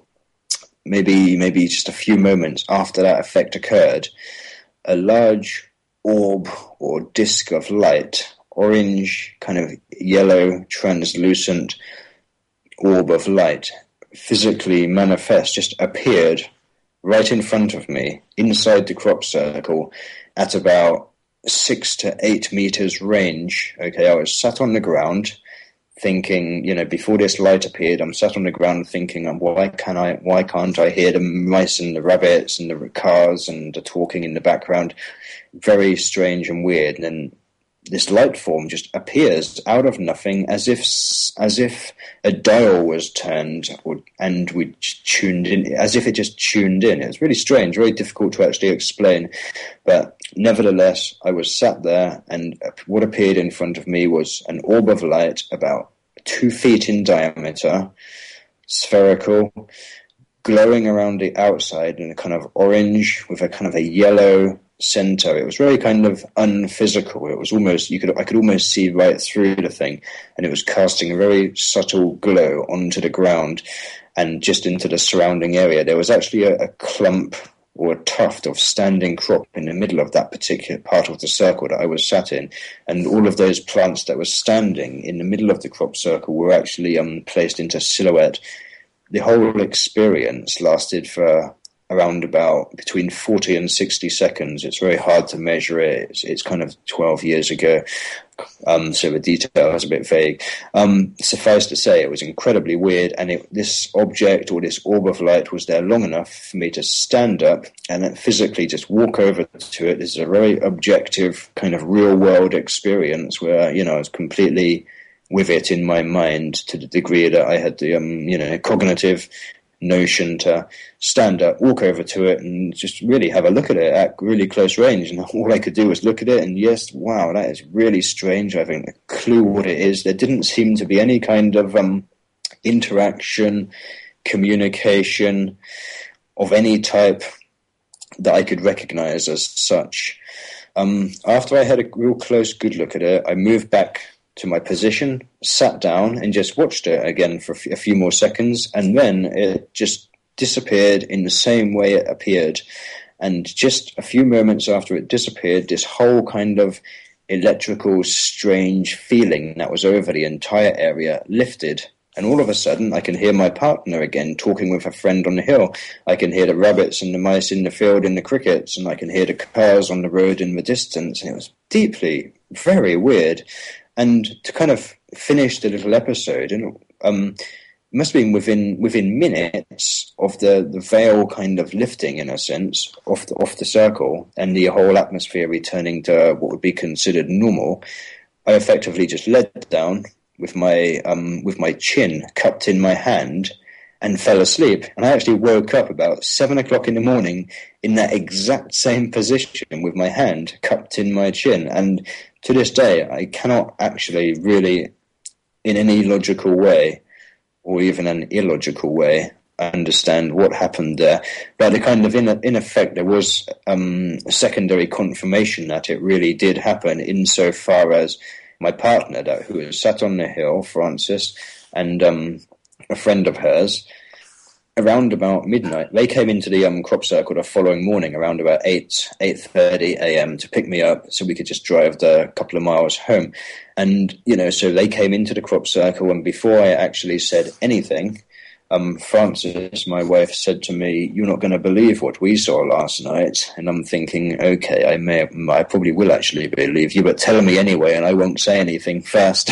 maybe maybe just a few moments after that effect occurred, a large orb or disc of light, orange, kind of yellow, translucent orb of light, physically manifest, just appeared right in front of me, inside the crop circle, at about six to eight meters range. Okay, I was sat on the ground, thinking, you know, before this light appeared, I'm sat on the ground thinking, why can I, why can't I hear the mice and the rabbits and the cars and the talking in the background? Very strange and weird. And then this light form just appears out of nothing, as if as if a dial was turned, or, and we tuned in, as if it just tuned in. It's really strange, very difficult to actually explain. But nevertheless, I was sat there, and what appeared in front of me was an orb of light about two feet in diameter, spherical, glowing around the outside in a kind of orange with a kind of a yellow center. It was very kind of unphysical. It was almost, you could, I could almost see right through the thing, and it was casting a very subtle glow onto the ground and just into the surrounding area. There was actually a, a clump, or a tuft of standing crop in the middle of that particular part of the circle that I was sat in, and all of those plants that were standing in the middle of the crop circle were actually um, placed into silhouette. The whole experience lasted for around about between forty and sixty seconds. It's very hard to measure it. It's, it's kind of twelve years ago, um, so the detail is a bit vague. Um, suffice to say, it was incredibly weird, and it, this object or this orb of light was there long enough for me to stand up and then physically just walk over to it. This is a very objective kind of real-world experience where, you know, I was completely with it in my mind to the degree that I had the, um, you know, cognitive notion to stand up, walk over to it, and just really have a look at it at really close range. And all I could do was look at it, and yes, wow, that is really strange. I haven't a clue what it is. There didn't seem to be any kind of um, interaction, communication of any type that I could recognize as such. Um, after I had a real close, good look at it, I moved back to my position, sat down, and just watched it again for a few more seconds, and then it just disappeared in the same way it appeared. And just a few moments after it disappeared, this whole kind of electrical, strange feeling that was over the entire area lifted. And all of a sudden, I can hear my partner again talking with a friend on the hill. I can hear the rabbits and the mice in the field and the crickets, and I can hear the cars on the road in the distance. And it was deeply, very weird. And to kind of finish the little episode, and um, it must have been within within minutes of the, the veil kind of lifting, in a sense, off the, off the circle, and the whole atmosphere returning to what would be considered normal. I effectively just lay down with my um, with my chin cupped in my hand and fell asleep. And I actually woke up about seven o'clock in the morning in that exact same position with my hand cupped in my chin. And to this day, I cannot actually really, in any logical way, or even an illogical way, understand what happened there. But the kind of, in, in effect, there was um, a secondary confirmation that it really did happen, insofar as my partner, that who was sat on the hill, Francis, and um, a friend of hers, around about midnight, they came into the um, crop circle the following morning around about eight, eight thirty a.m. to pick me up so we could just drive the couple of miles home. And, you know, so they came into the crop circle, and before I actually said anything, um, Frances, my wife, said to me, "You're not going to believe what we saw last night." And I'm thinking, okay, I may, I probably will actually believe you, but tell me anyway, and I won't say anything first.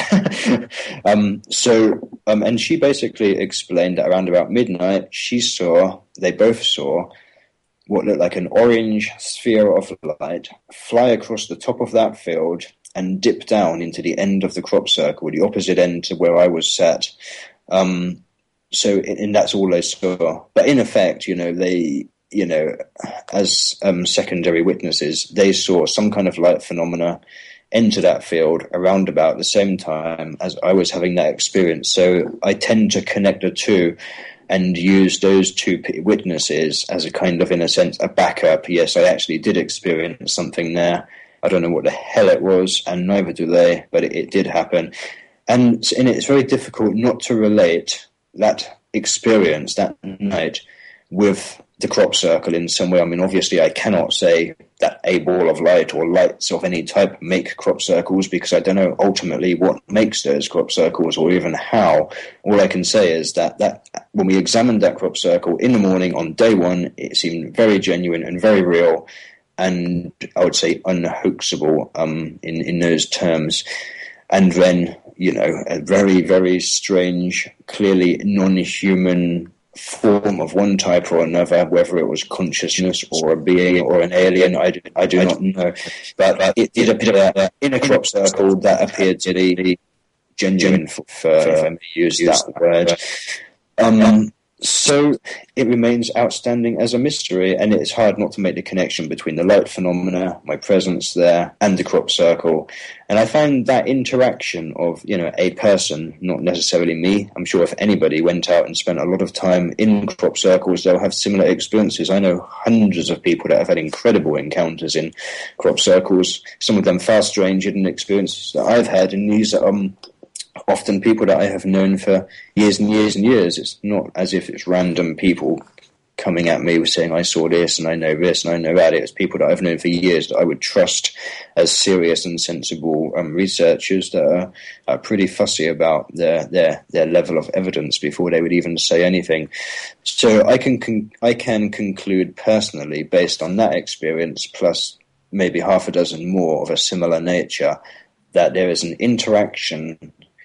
um, so, um, and she basically explained that around about midnight, she saw, they both saw what looked like an orange sphere of light fly across the top of that field and dip down into the end of the crop circle, the opposite end to where I was sat. Um, So, and that's all they saw. But in effect, you know, they, you know, as um, secondary witnesses, they saw some kind of light phenomena enter that field around about the same time as I was having that experience. So I tend to connect the two and use those two witnesses as a kind of, in a sense, a backup. Yes, I actually did experience something there. I don't know what the hell it was, and neither do they, but it, it did happen. And, and it's very difficult not to relate that experience that night with the crop circle in some way. I mean, obviously I cannot say that a ball of light or lights of any type make crop circles, because I don't know ultimately what makes those crop circles or even how. All I can say is that, that when we examined that crop circle in the morning on day one, it seemed very genuine and very real, and I would say unhoaxable um, in, in those terms. And then, you know, a very, very strange, clearly non-human form of one type or another, whether it was consciousness or a being or an alien, I do, I do not know. But uh, it did appear in a crop circle that appeared to be genuine, for, for, if I may use that word. Um, so it remains outstanding as a mystery, and it's hard not to make the connection between the light phenomena, my presence there, and the crop circle. And I find that interaction of, you know, a person, not necessarily me. I'm sure if anybody went out and spent a lot of time in crop circles, they'll have similar experiences. I know hundreds of people that have had incredible encounters in crop circles, some of them far stranger than experiences that I've had, and these are um, often people that I have known for years and years and years. It's not as if it's random people coming at me saying I saw this and I know this and I know that. It was people that I've known for years that I would trust as serious and sensible um, researchers that are, are pretty fussy about their, their their level of evidence before they would even say anything. So I can con- I can conclude personally, based on that experience, plus maybe half a dozen more of a similar nature, that there is an interaction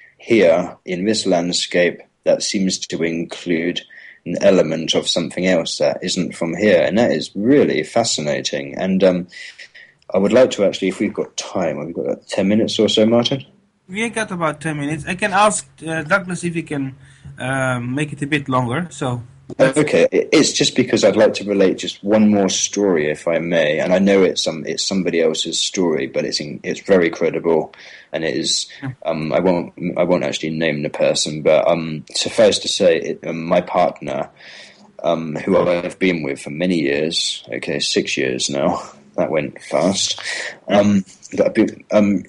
here in this landscape that seems to include an element of something else that isn't from here. And that is really fascinating. And um, I would like to actually, if we've got time, have we got like ten minutes or so, Martin? We got about ten minutes. I can ask uh, Douglas if he can um, make it a bit longer. So. Okay, it's just because I'd like to relate just one more story, if I may, and I know it's some it's somebody else's story, but it's in, it's very credible, and it is. Um, I won't I won't actually name the person, but um, suffice to say, it, um, my partner, um, who I've been with for many years, okay, six years now. That went fast. Um, but I've been, um,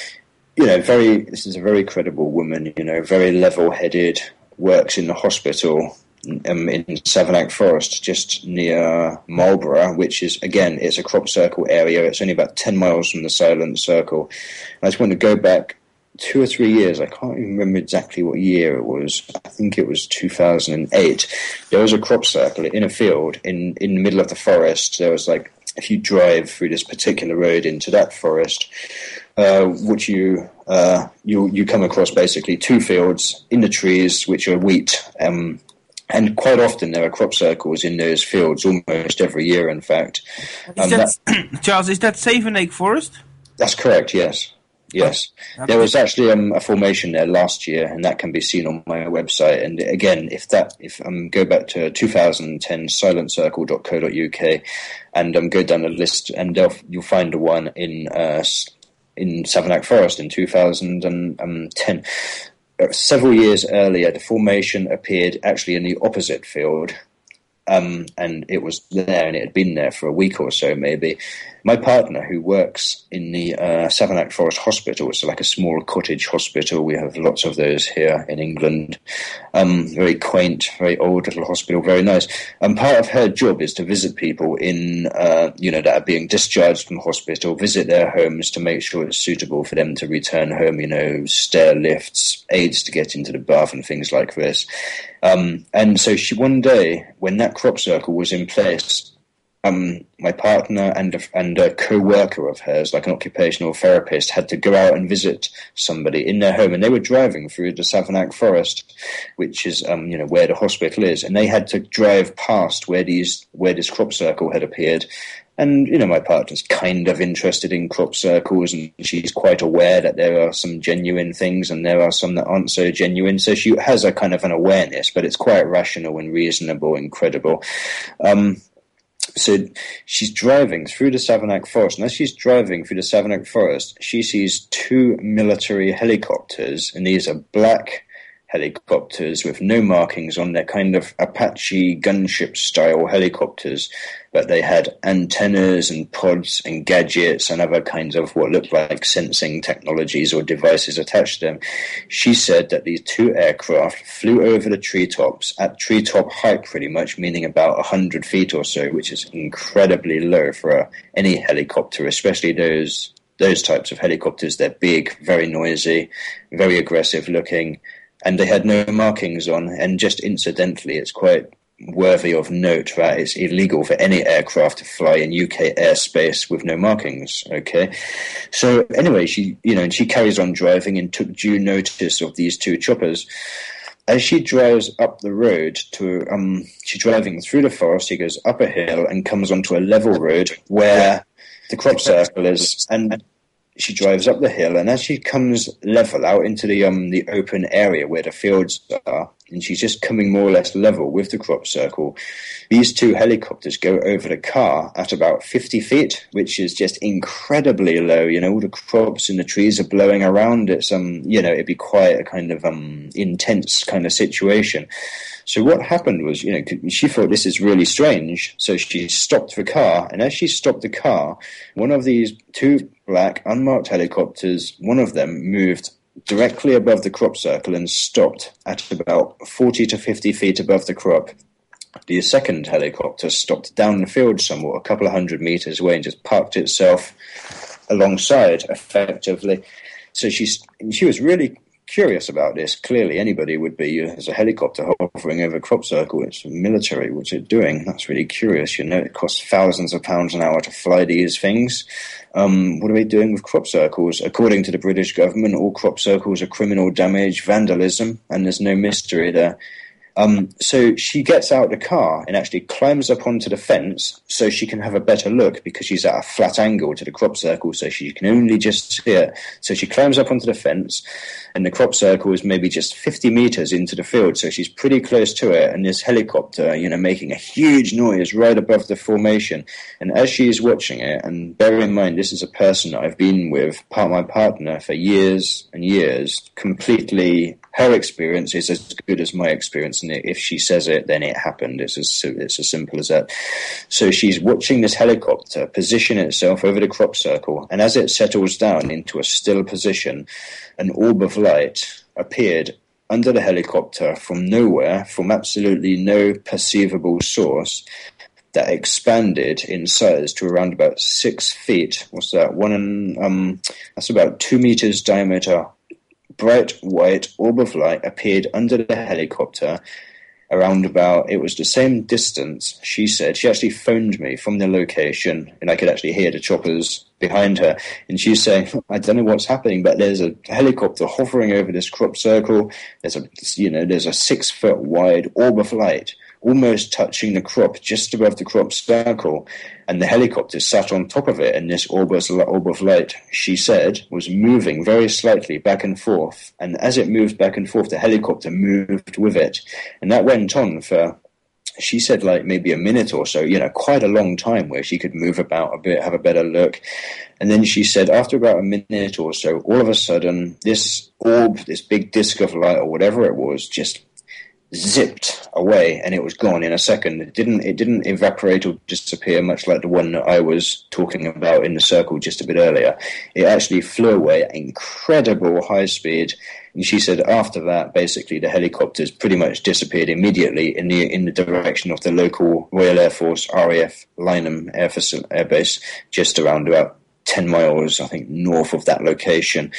you know, very. This is a very credible woman. You know, very level-headed. Works in the hospital. Um, in Savernake Forest, just near Marlborough, which is, again, it's a crop circle area. It's only about ten miles from the Silent Circle. And I just want to go back two or three years. I can't even remember exactly what year it was. I think it was two thousand eight. There was a crop circle in a field in, in the middle of the forest. There was like, if you drive through this particular road into that forest, uh, which you, uh, you, you come across basically two fields in the trees, which are wheat, um, and quite often there are crop circles in those fields, almost every year, in fact. Is um, that, that, Charles, is that Savernake Forest? That's correct, yes. Yes. Okay. There was actually um, a formation there last year, and that can be seen on my website. And again, if that, if um, go back to two thousand ten, silent circle dot co dot uk, and um, go down the list, and you'll find the one in uh, in Savernake Forest in two thousand ten. Several years earlier, the formation appeared actually in the opposite field, um, and it was there, and it had been there for a week or so, maybe. My partner, who works in the uh, Savernake Forest Hospital, it's like a small cottage hospital. We have lots of those here in England. Um, very quaint, very old little hospital, very nice. And part of her job is to visit people in, uh, you know, that are being discharged from hospital, visit their homes to make sure it's suitable for them to return home, you know, stair lifts, aids to get into the bath and things like this. Um, and so she, one day, when that crop circle was in place, Um, my partner and a, and a co-worker of hers, like an occupational therapist, had to go out and visit somebody in their home, and they were driving through the Savernake Forest, which is, um, you know, where the hospital is, and they had to drive past where these where this crop circle had appeared. And, you know, my partner's kind of interested in crop circles, and she's quite aware that there are some genuine things and there are some that aren't so genuine. So she has a kind of an awareness, but it's quite rational and reasonable and credible. Um, So she's driving through the Savernake Forest, and as she's driving through the Savernake Forest, she sees two military helicopters, and these are black helicopters with no markings on. They're kind of Apache gunship-style helicopters, but they had antennas and pods and gadgets and other kinds of what looked like sensing technologies or devices attached to them. She said that these two aircraft flew over the treetops at treetop height pretty much, meaning about one hundred feet or so, which is incredibly low for uh, any helicopter, especially those those types of helicopters. They're big, very noisy, very aggressive looking, and they had no markings on. And just incidentally, it's quite worthy of note that it's illegal for any aircraft to fly in U K airspace with no markings. Okay, so anyway, she, you know, and she carries on driving and took due notice of these two choppers. As she drives up the road to, um, she's driving through the forest. She goes up a hill and comes onto a level road where the crop circle is, and she drives up the hill, and as she comes level out into the um the open area where the fields are, and she's just coming more or less level with the crop circle, these two helicopters go over the car at about fifty feet, which is just incredibly low. You know, all the crops and the trees are blowing around. It's um, you know, it'd be quite a kind of um intense kind of situation. So what happened was, you know, she thought this is really strange, so she stopped the car, and as she stopped the car, one of these two black unmarked helicopters, one of them moved directly above the crop circle and stopped at about forty to fifty feet above the crop. the second helicopter stopped down the field somewhat, a couple of hundred meters away, and just parked itself alongside, effectively. So she's, she was really curious about this. Clearly, anybody would be. There's a helicopter hovering over a crop circle. It's military. What's it doing? That's really curious. You know, it costs thousands of pounds an hour to fly these things. Um, what are we doing with crop circles? According to the British government, all crop circles are criminal damage, vandalism, and there's no mystery there. Um, so she gets out the car and actually climbs up onto the fence so she can have a better look, because she's at a flat angle to the crop circle, so she can only just see it. So she climbs up onto the fence, and the crop circle is maybe just fifty meters into the field, so she's pretty close to it, and this helicopter, you know, making a huge noise right above the formation. And as she's watching it, and bear in mind, this is a person that I've been with, part my partner, for years and years, completely... Her experience is as good as my experience, and if she says it, then it happened. It's as it's as simple as that. So she's watching this helicopter position itself over the crop circle, and as it settles down into a still position, an orb of light appeared under the helicopter from nowhere, from absolutely no perceivable source, that expanded in size to around about six feet. What's that? One and um, that's about two meters diameter. Bright white orb of light appeared under the helicopter around about, it was the same distance, she said. She actually phoned me from the location, and I could actually hear the choppers behind her. And she's saying, I don't know what's happening, but there's a helicopter hovering over this crop circle. There's a, you know, there's a six foot wide orb of light almost touching the crop, just above the crop circle, and the helicopter sat on top of it, and this orb of light, she said, was moving very slightly back and forth, and as it moved back and forth, the helicopter moved with it, and that went on for, she said, like maybe a minute or so, you know, quite a long time, where she could move about a bit, have a better look. And then she said, after about a minute or so, all of a sudden, this orb, this big disc of light, or whatever it was, just zipped away, and it was gone in a second. It didn't it didn't evaporate or disappear, much like the one that I was talking about in the circle just a bit earlier. It actually flew away at incredible high speed, and she said after that, basically the helicopters pretty much disappeared immediately in the in the direction of the local Royal Air Force R A F Lynham Air, Facil- Air Base, just around about ten miles, I think, north of that location.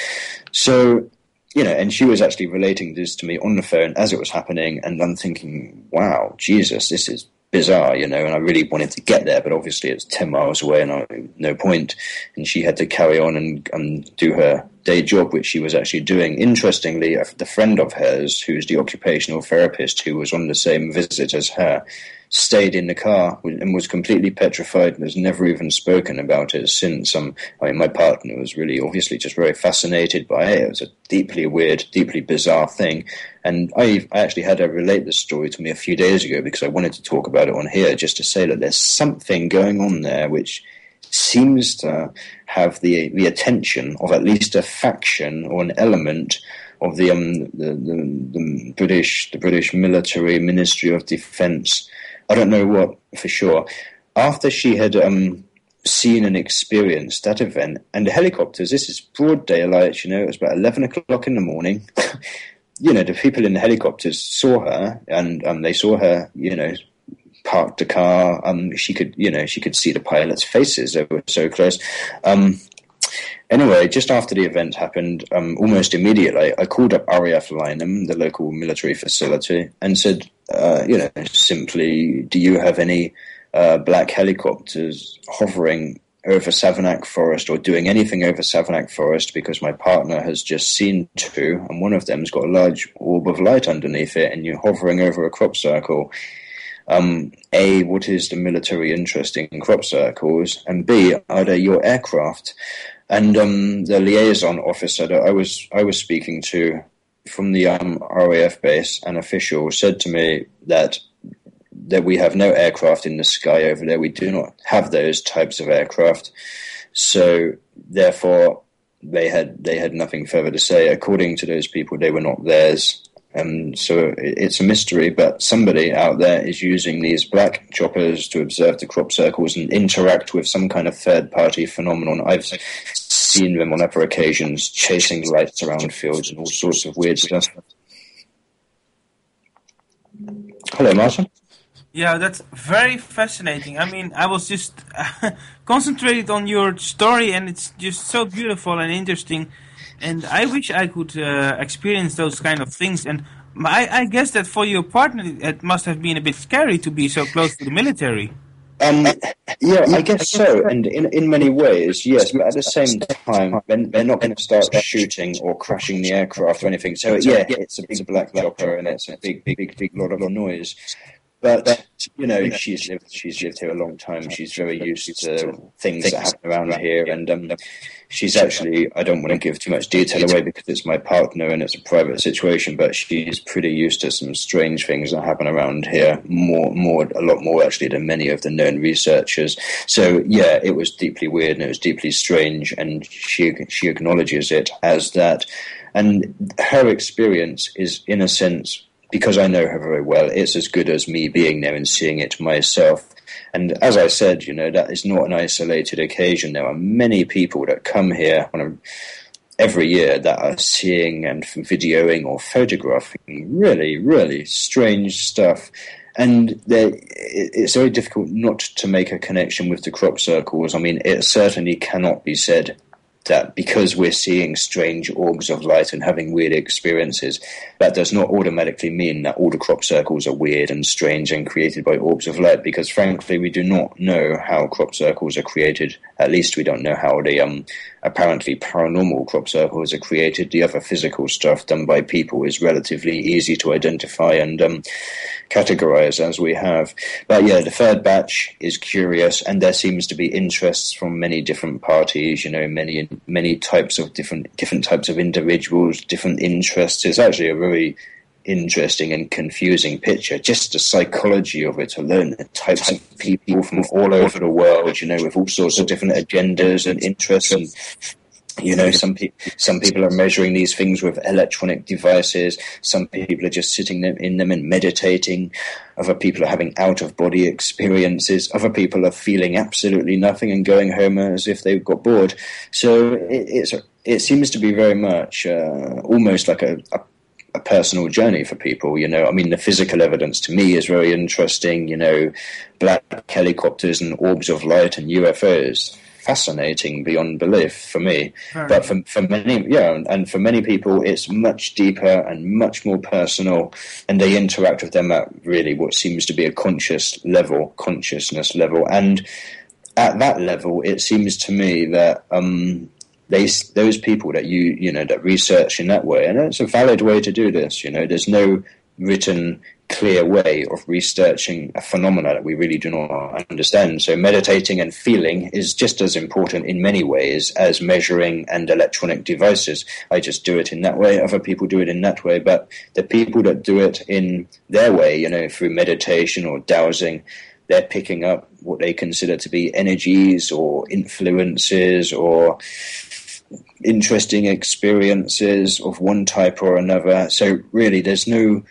So, you know, and she was actually relating this to me on the phone as it was happening, and I'm thinking, wow, Jesus, this is bizarre, you know, and I really wanted to get there, but obviously it's ten miles away and I, no point, and she had to carry on and, and do her day job, which she was actually doing. Interestingly, the friend of hers, who's the occupational therapist who was on the same visit as her, stayed in the car and was completely petrified and has never even spoken about it since. Um, I mean, my partner was really obviously just very fascinated by it. It was a deeply weird, deeply bizarre thing. And I, I actually had her relate this story to me a few days ago because I wanted to talk about it on here, just to say that there's something going on there which seems to have the the attention of at least a faction or an element of the um the, the, the British the British military Ministry of Defence. I don't know what for sure. After she had um, seen and experienced that event, and the helicopters, this is broad daylight, you know, it was about eleven o'clock in the morning. You know, the people in the helicopters saw her, and um, they saw her, you know, parked the car. Um, she could, you know, she could see the pilots' faces. They were so close. Um, Anyway, just after the event happened, um, almost immediately, I called up R A F Lynham, the local military facility, and said, uh, you know, simply, do you have any uh, black helicopters hovering over Savernake Forest or doing anything over Savernake Forest? Because my partner has just seen two, and one of them's got a large orb of light underneath it, and you're hovering over a crop circle. Um, A, what is the military interest in crop circles? And B, are they your aircraft? And um, the liaison officer that I was I was speaking to from the um, R A F base, an official, said to me that that we have no aircraft in the sky over there. We do not have those types of aircraft. So therefore, they had they had nothing further to say. According to those people, they were not theirs. And so it's a mystery, but somebody out there is using these black choppers to observe the crop circles and interact with some kind of third-party phenomenon. I've seen them on other occasions chasing lights around fields and all sorts of weird stuff. Hello, Martin. Yeah, that's very fascinating. I mean, I was just concentrated on your story, and it's just so beautiful and interesting. And I wish I could uh, experience those kind of things. And I, I guess that for your partner, it must have been a bit scary to be so close to the military. Um, yeah, I guess so, and in in many ways, yes. But at the same time, they're, they're not going to start shooting or crashing the aircraft or anything. So yeah, it's a big black chopper and it's a big, big, big, big lot of noise. But you know, she's lived she's lived here a long time. She's very used to things that happen around here, and um, she's actually, I don't want to give too much detail away because it's my partner and it's a private situation, but she's pretty used to some strange things that happen around here, more, more, a lot more actually than many of the known researchers. So yeah, it was deeply weird and it was deeply strange, and she she acknowledges it as that, and her experience is, in a sense, because I know her very well, it's as good as me being there and seeing it myself. And as I said, you know, that is not an isolated occasion. There are many people that come here on a, every year that are seeing and videoing or photographing really, really strange stuff. And it's very difficult not to make a connection with the crop circles. I mean, it certainly cannot be said that because we're seeing strange orbs of light and having weird experiences, that does not automatically mean that all the crop circles are weird and strange and created by orbs of light, because frankly we do not know how crop circles are created. At least we don't know how the um, apparently paranormal crop circles are created. The other physical stuff done by people is relatively easy to identify and um, categorize as we have. But yeah, the third batch is curious, and there seems to be interests from many different parties, you know, many many types of different different types of individuals, different interests. It's actually a very interesting and confusing picture, just the psychology of it alone, the types of people from all over the world, you know, with all sorts of different agendas and interests. And you know, some people some people are measuring these things with electronic devices. Some people are just sitting in them and meditating. Other people are having out-of-body experiences. Other people are feeling absolutely nothing and going home as if they've got bored. So it, it's it seems to be very much uh, almost like a, a a personal journey for people, you know. I mean, the physical evidence to me is very interesting, you know, black helicopters and orbs of light and U F Os. Fascinating beyond belief for me. Very but for, for many, yeah, and for many people, it's much deeper and much more personal, and they interact with them at really what seems to be a conscious level, consciousness level. And at that level, it seems to me that um, they, those people that you, you know, that research in that way, and it's a valid way to do this, you know, there's no written clear way of researching a phenomena that we really do not understand. So meditating and feeling is just as important in many ways as measuring and electronic devices. I just do it in that way. Other people do it in that way. But the people that do it in their way, you know, through meditation or dowsing, they're picking up what they consider to be energies or influences or interesting experiences of one type or another. So really, there's no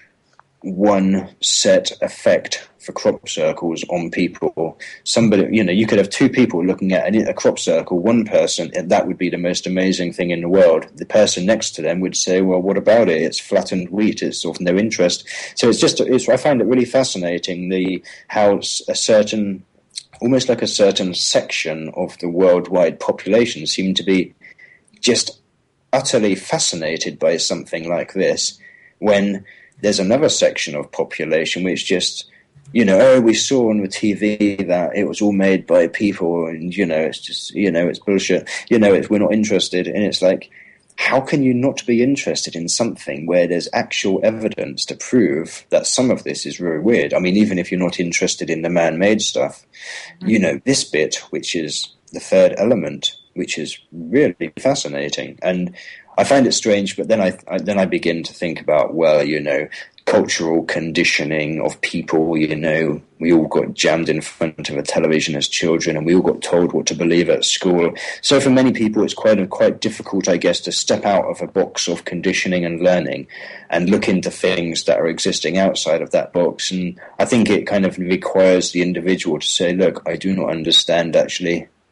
one set effect for crop circles on people. Somebody, you know, you could have two people looking at a crop circle, one person, and that would be the most amazing thing in the world. The person next to them would say, well, what about it? It's flattened wheat. It's of no interest. So it's just, it's, I find it really fascinating the how a certain, almost like a certain section of the worldwide population seem to be just utterly fascinated by something like this, when there's another section of population which just, you know, oh, we saw on the T V that it was all made by people and, you know, it's just, you know, it's bullshit. You know, it's, we're not interested. And it's like, how can you not be interested in something where there's actual evidence to prove that some of this is very weird? I mean, even if you're not interested in the man-made stuff, mm-hmm. you know, this bit, which is the third element, which is really fascinating. And I find it strange, but then I, I then I begin to think about, well, you know, cultural conditioning of people. You know, we all got jammed in front of a television as children, and we all got told what to believe at school. So for many people, it's quite quite difficult, I guess, to step out of a box of conditioning and learning and look into things that are existing outside of that box. And I think it kind of requires the individual to say, look, I do not understand actually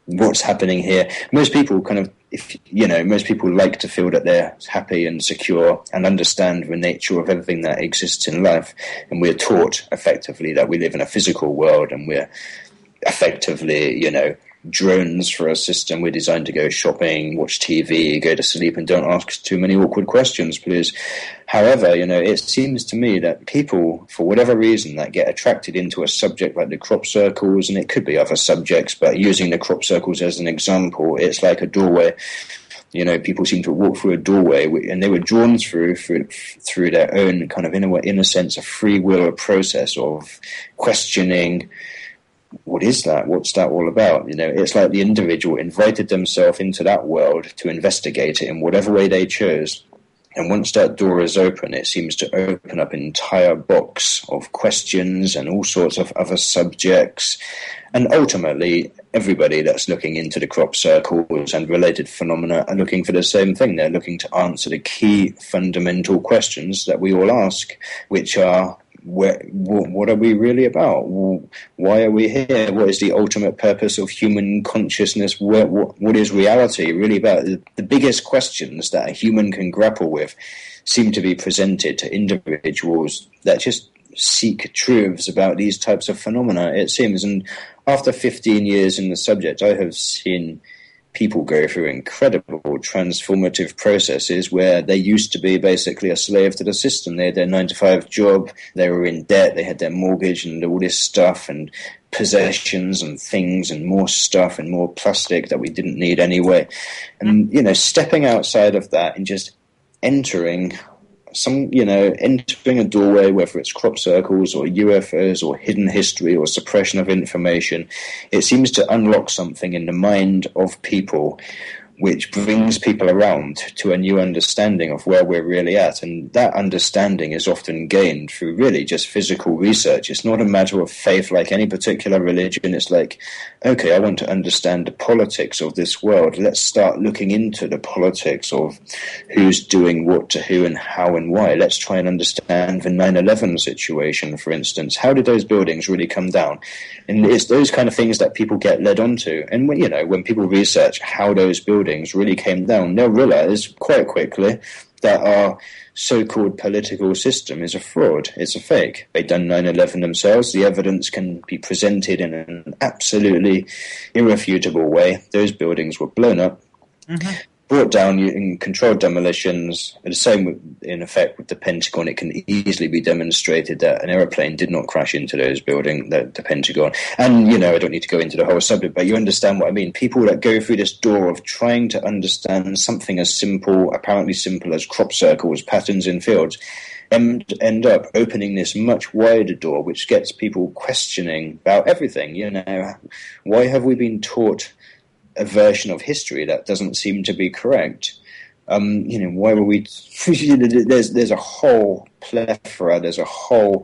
what's happening here. Most people kind of, if you know, most people like to feel that they're happy and secure and understand the nature of everything that exists in life. And we're taught effectively that we live in a physical world, and we're effectively, you know, drones for a system. We're designed to go shopping, watch T V, go to sleep, and don't ask too many awkward questions, please. However, you know, it seems to me that people, for whatever reason, that get attracted into a subject like the crop circles, and it could be other subjects, but using the crop circles as an example, it's like a doorway. You know, people seem to walk through a doorway, and they were drawn through through, through their own kind of, in a, in a sense, a free will process of questioning. What is that? What's that all about? You know, it's like the individual invited themselves into that world to investigate it in whatever way they chose. And once that door is open, it seems to open up an entire box of questions and all sorts of other subjects. And ultimately, everybody that's looking into the crop circles and related phenomena are looking for the same thing. They're looking to answer the key fundamental questions that we all ask, which are, Where, what are we really about? Why are we here? What is the ultimate purpose of human consciousness? What, what, what is reality really about? The, the biggest questions that a human can grapple with seem to be presented to individuals that just seek truths about these types of phenomena, it seems. And after fifteen years in the subject, I have seen people go through incredible transformative processes where they used to be basically a slave to the system. They had their nine to five job, they were in debt, they had their mortgage and all this stuff and possessions and things and more stuff and more plastic that we didn't need anyway. And, you know, stepping outside of that and just entering some, you know, entering a doorway, whether it's crop circles or U F Os or hidden history or suppression of information, it seems to unlock something in the mind of people which brings people around to a new understanding of where we're really at. And that understanding is often gained through really just physical research. It's not a matter of faith like any particular religion. It's like, okay, I want to understand the politics of this world. Let's start looking into the politics of who's doing what to who and how and why. Let's try and understand the nine eleven situation, for instance. How did those buildings really come down? And it's those kind of things that people get led onto. And, when, you know, when people research how those buildings really came down, they'll realize quite quickly that our so-called political system is a fraud. It's a fake. They've done nine eleven themselves. The evidence can be presented in an absolutely irrefutable way. Those buildings were blown up, mm-hmm. brought down in controlled demolitions. The same, in effect, with the Pentagon. It can easily be demonstrated that an aeroplane did not crash into those buildings, the, the Pentagon. And, you know, I don't need to go into the whole subject, but you understand what I mean. People that go through this door of trying to understand something as simple, apparently simple as crop circles, patterns in fields, and end up opening this much wider door, which gets people questioning about everything. You know, why have we been taught a version of history that doesn't seem to be correct? Um, you know, why were we? there's there's a whole plethora, there's a whole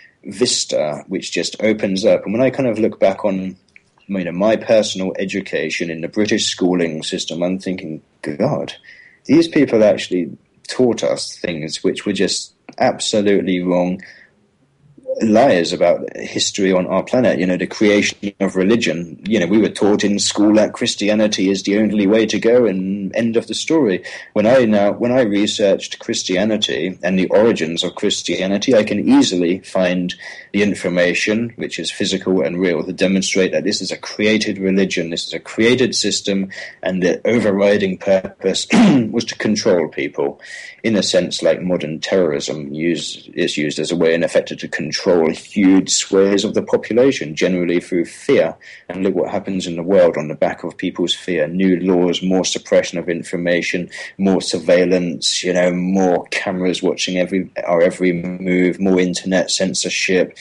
vista which just opens up. And when I kind of look back on, you know, my personal education in the British schooling system, I'm thinking, God, these people actually taught us things which were just absolutely wrong. Lies about history on our planet, you know, the creation of religion. You know, we were taught in school that Christianity is the only way to go, and end of the story. When I now, when I researched Christianity and the origins of Christianity, I can easily find the information, which is physical and real, to demonstrate that this is a created religion, this is a created system, and the overriding purpose was to control people. In a sense, like modern terrorism use, is used as a way, in effect, to control huge swathes of the population, generally through fear. And look what happens in the world on the back of people's fear. New laws, more suppression of information, more surveillance, you know, more cameras watching every our every move, more internet censorship.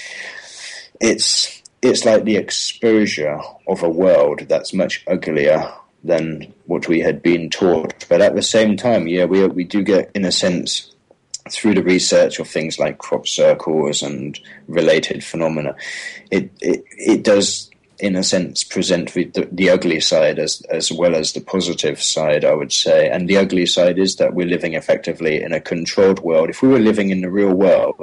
It's it's like the exposure of a world that's much uglier than what we had been taught. But at the same time, yeah, we we do get, in a sense, through the research of things like crop circles and related phenomena, it it, it does, in a sense, present the, the ugly side as as well as the positive side, I would say. And the ugly side is that we're living effectively in a controlled world. If we were living in the real world,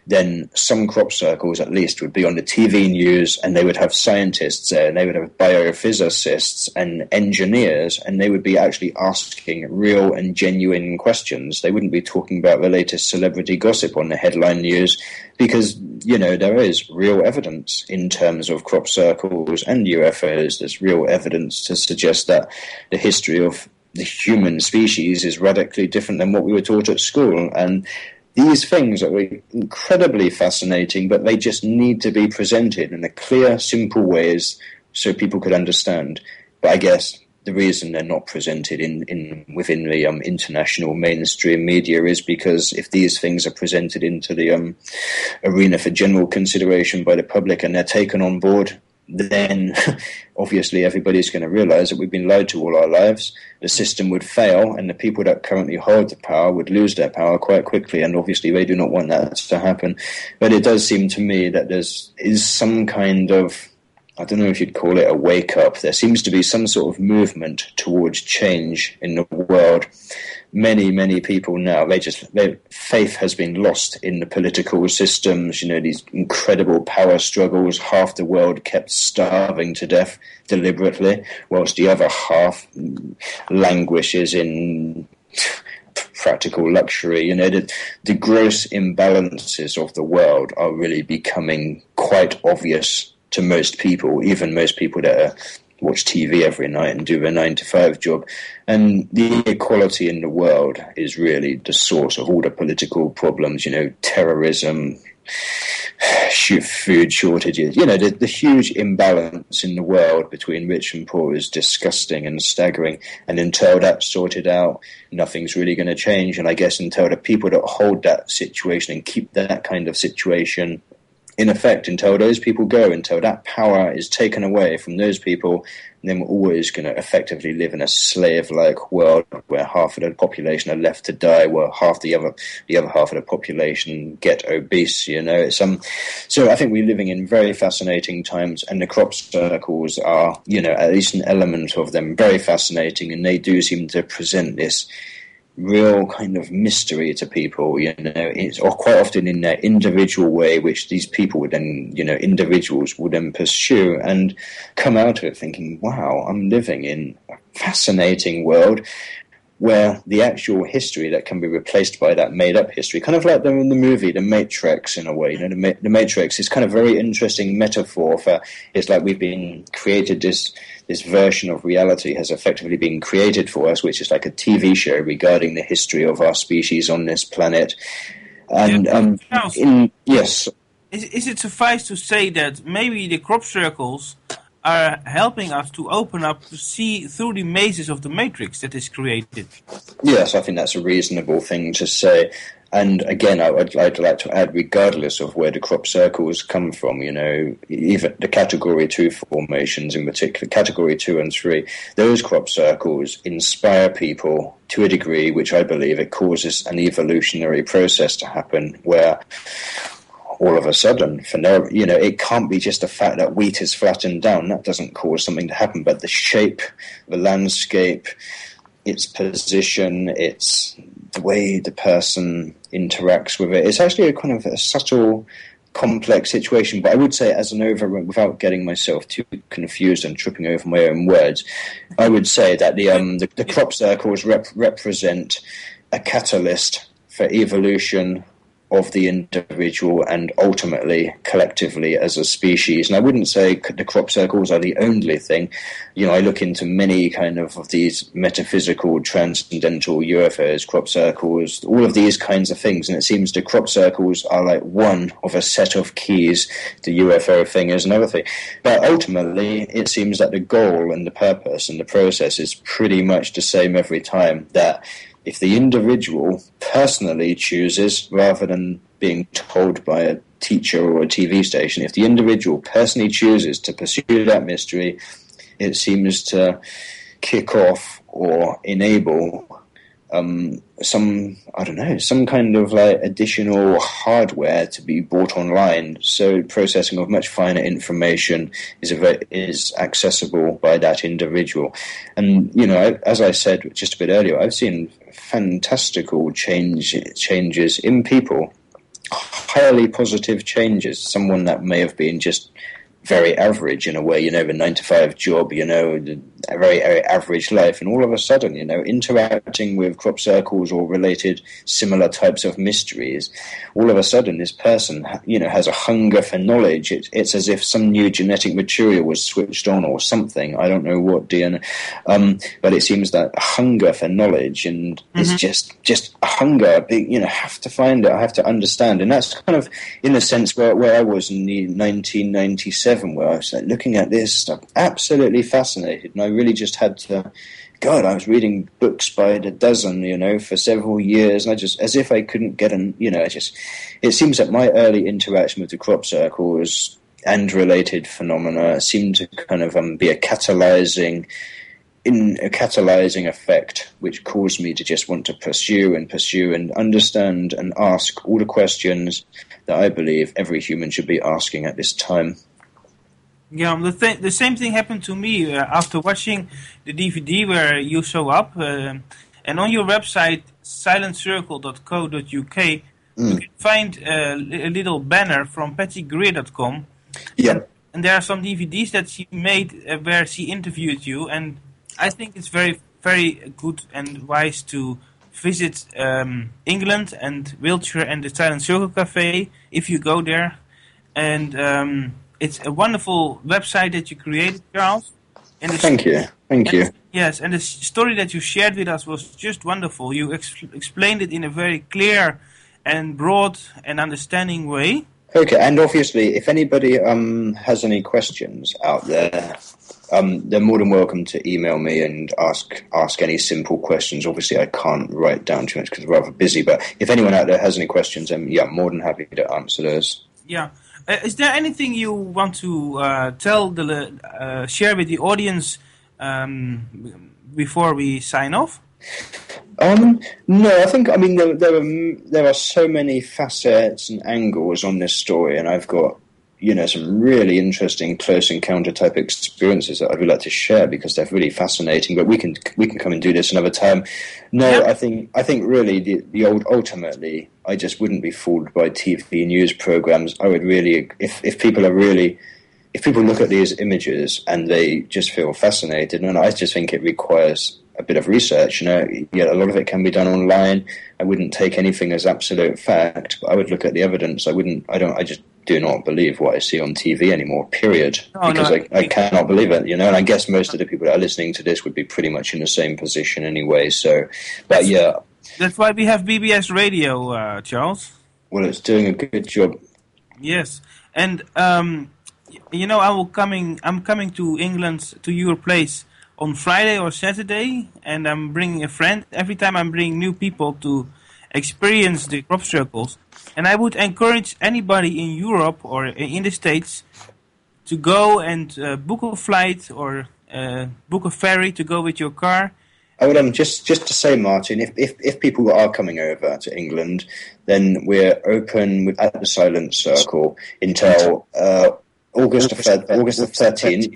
then some crop circles at least would be on the T V news, and they would have scientists there, and they would have biophysicists and engineers, and they would be actually asking real and genuine questions. They wouldn't be talking about the latest celebrity gossip on the headline news, because, you know, there is real evidence in terms of crop circles and U F Os. There's real evidence to suggest that the history of the human species is radically different than what we were taught at school. And these things are incredibly fascinating, but they just need to be presented in a clear, simple ways so people could understand. But I guess the reason they're not presented in, in within the um, international mainstream media is because if these things are presented into the um, arena for general consideration by the public and they're taken on board, then obviously everybody's going to realize that we've been lied to all our lives. The system would fail, and the people that currently hold the power would lose their power quite quickly, and obviously they do not want that to happen. But it does seem to me that there's is some kind of, I don't know if you'd call it a wake-up. There seems to be some sort of movement towards change in the world. Many, many people now, they just, their faith has been lost in the political systems, you know, these incredible power struggles, half the world kept starving to death deliberately, whilst the other half languishes in practical luxury. You know, the, the gross imbalances of the world are really becoming quite obvious to most people, even most people that are watch T V every night and do their nine to five job. And the inequality in the world is really the source of all the political problems, you know, terrorism, food shortages. You know, the, the huge imbalance in the world between rich and poor is disgusting and staggering. And until that's sorted out, nothing's really going to change. And I guess until the people that hold that situation and keep that kind of situation in effect, until those people go, until that power is taken away from those people, then we're always going to effectively live in a slave-like world where half of the population are left to die, where half the other the other half of the population get obese. You know, it's um. So I think we're living in very fascinating times, and the crop circles are, you know, at least an element of them, very fascinating, and they do seem to present this real kind of mystery to people, you know, it's, or quite often in their individual way, which these people would then, you know, individuals would then pursue and come out of it thinking, wow, I'm living in a fascinating world where the actual history that can be replaced by that made-up history, kind of like the, the movie The Matrix in a way. You know, the, Ma- the Matrix is kind of a very interesting metaphor for, it's like we've been created this this version of reality has effectively been created for us, which is like a T V show regarding the history of our species on this planet. And yeah, um, Charles, in, yes, is, is it suffice to say that maybe the crop circles are helping us to open up to see through the mazes of the matrix that is created? Yes, I think that's a reasonable thing to say. And again, I would I'd like to add, regardless of where the crop circles come from, you know, even the category two formations in particular, category two and three, those crop circles inspire people to a degree which I believe it causes an evolutionary process to happen where all of a sudden, for no, you know, it can't be just the fact that wheat is flattened down. That doesn't cause something to happen, but the shape, the landscape, its position, its the way the person interacts with it. It's actually a kind of a subtle, complex situation. But I would say, as an over, without getting myself too confused and tripping over my own words, I would say that the um the, the crop circles rep- represent a catalyst for evolution of the individual and ultimately collectively as a species. And I wouldn't say the crop circles are the only thing. You know, I look into many kind of, of these metaphysical, transcendental U F Os, crop circles, all of these kinds of things. And it seems the crop circles are like one of a set of keys. The U F O thing is another thing. But ultimately, it seems that the goal and the purpose and the process is pretty much the same every time, that if the individual personally chooses, rather than being told by a teacher or a T V station, if the individual personally chooses to pursue that mystery, it seems to kick off or enable um, some, I don't know, some kind of like additional hardware to be bought online. So processing of much finer information is a, is accessible by that individual. And, you know, I, as I said just a bit earlier, I've seen fantastical change changes in people highly positive changes. Someone that may have been just very average in a way, you know, a nine to five job, you know, a very, very average life, and all of a sudden, you know, interacting with crop circles or related similar types of mysteries, all of a sudden this person, you know, has a hunger for knowledge. It, it's as if some new genetic material was switched on or something. I don't know what D N A, um, but it seems that a hunger for knowledge, and mm-hmm. it's just, just a hunger, you know, have to find it, I have to understand. And that's kind of in the sense where, where I was in the nineteen ninety-seven, where I was like, looking at this stuff, absolutely fascinated, and I really just had to, God, I was reading books by the dozen, you know, for several years, and I just, as if I couldn't get an, you know, I just, it seems that my early interaction with the crop circles and related phenomena seemed to kind of um, be a catalyzing, in a catalyzing effect, which caused me to just want to pursue and pursue and understand and ask all the questions that I believe every human should be asking at this time. Yeah, the th- the same thing happened to me uh, after watching the D V D where you show up, uh, and on your website silent circle dot co dot uk mm. you can find uh, a little banner from patty greer dot com. Yeah, and, and there are some D V Ds that she made uh, where she interviewed you, and I think it's very very good and wise to visit um, England and Wiltshire and the Silent Circle Cafe if you go there, and. Um, It's a wonderful website that you created, Charles. And Thank you. Thank you. Yes, and the story that you shared with us was just wonderful. You ex- explained it in a very clear and broad and understanding way. Okay, and obviously, if anybody um, has any questions out there, um, they're more than welcome to email me and ask ask any simple questions. Obviously, I can't write down too much because I'm rather busy, but if anyone out there has any questions, I'm yeah, more than happy to answer those. Yeah. Uh, is there anything you want to uh, tell the uh, share with the audience um, before we sign off? Um, no, I think I mean there, there are there are so many facets and angles on this story, and I've got you know some really interesting close encounter type experiences that I'd really like to share because they're really fascinating. But we can we can come and do this another time. No, yep. I think I think really the the old ultimately. I just wouldn't be fooled by T V news programs. I would really, if, if people are really, if people look at these images and they just feel fascinated, and I just think it requires a bit of research. You know, yeah, a lot of it can be done online. I wouldn't take anything as absolute fact, but I would look at the evidence. I wouldn't, I don't, I just do not believe what I see on T V anymore, period. Oh, because no. I, I cannot believe it, you know, and I guess most of the people that are listening to this would be pretty much in the same position anyway. So, but yeah. That's why we have B B S Radio, uh, Charles. Well, it's doing a good job. Yes, and um, you know, I will coming. I'm coming to England to your place on Friday or Saturday, and I'm bringing a friend. Every time I'm bringing new people to experience the crop circles, and I would encourage anybody in Europe or in the States to go and uh, book a flight or uh, book a ferry to go with your car. I would um, just just to say, Martin, if, if if people are coming over to England, then we're open with, at the Silent Circle until uh, August the August the thirteenth,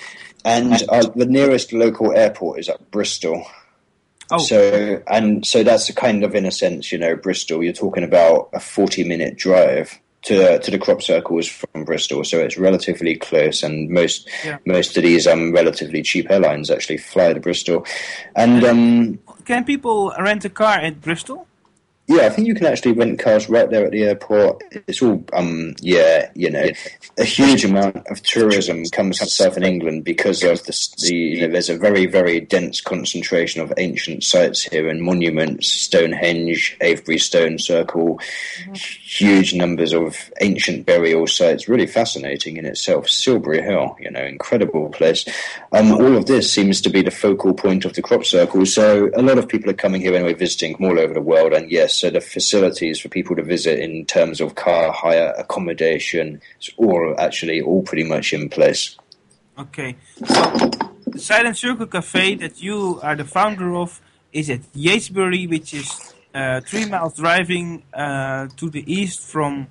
and uh, the nearest local airport is at Bristol. Oh. So and so that's a kind of, in a sense, you know, Bristol. You're talking about a forty minute drive to to the crop circles from Bristol, so it's relatively close, and most yeah. most of these um relatively cheap airlines actually fly to Bristol. And um, can people rent a car at Bristol? Yeah, I think you can actually rent cars right there at the airport. It's all, um, yeah, you know, a huge amount of tourism comes to southern England because of the, the you know, there's a very, very dense concentration of ancient sites here and monuments, Stonehenge, Avebury Stone Circle, mm-hmm. huge numbers of ancient burial sites, really fascinating in itself. Silbury Hill, you know, incredible place. Um, all of this seems to be the focal point of the crop circle, so a lot of people are coming here anyway, visiting from all over the world, and yes, so the facilities for people to visit in terms of car hire, accommodation, it's all actually all pretty much in place. Okay. So the Silent Circle Cafe that you are the founder of is at Yatesbury, which is uh, three miles driving uh, to the east from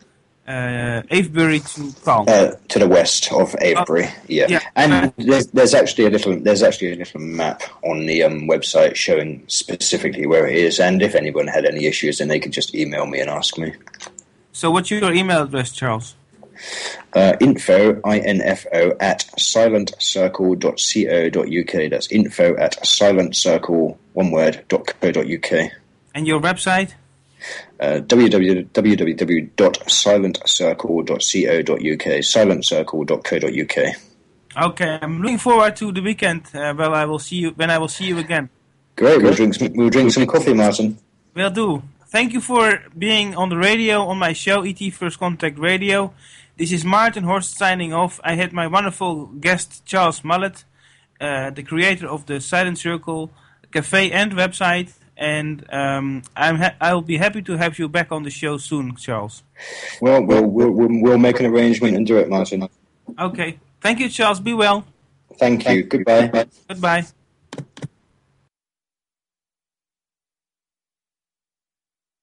uh, Avebury to Calne. Uh, to the west of Avebury, oh, yeah. yeah. And there's, there's actually a little there's actually a little map on the um, website showing specifically where it is. And if anyone had any issues, then they could just email me and ask me. So what's your email address, Charles? Uh, info, I N F O, at silentcircle dot co dot uk. That's info at silentcircle, one word, dot co dot uk. And your website? Uh, w w w dot silentcircle dot co dot uk. silentcircle dot co dot uk. Okay, I'm looking forward to the weekend uh, where I will see you when I will see you again. Great, we'll drink some, we'll drink some coffee, Martin. Will do. Thank you for being on the radio on my show, E T First Contact Radio. This is Martin Horst signing off. I had my wonderful guest Charles Mullet, uh, the creator of the Silent Circle cafe and website. And um, I'm ha- I'll be happy to have you back on the show soon, Charles. Well, we'll, we'll, we'll, we'll make an arrangement and do it, Martin. Okay. Thank you, Charles. Be well. Thank you. Goodbye. Goodbye.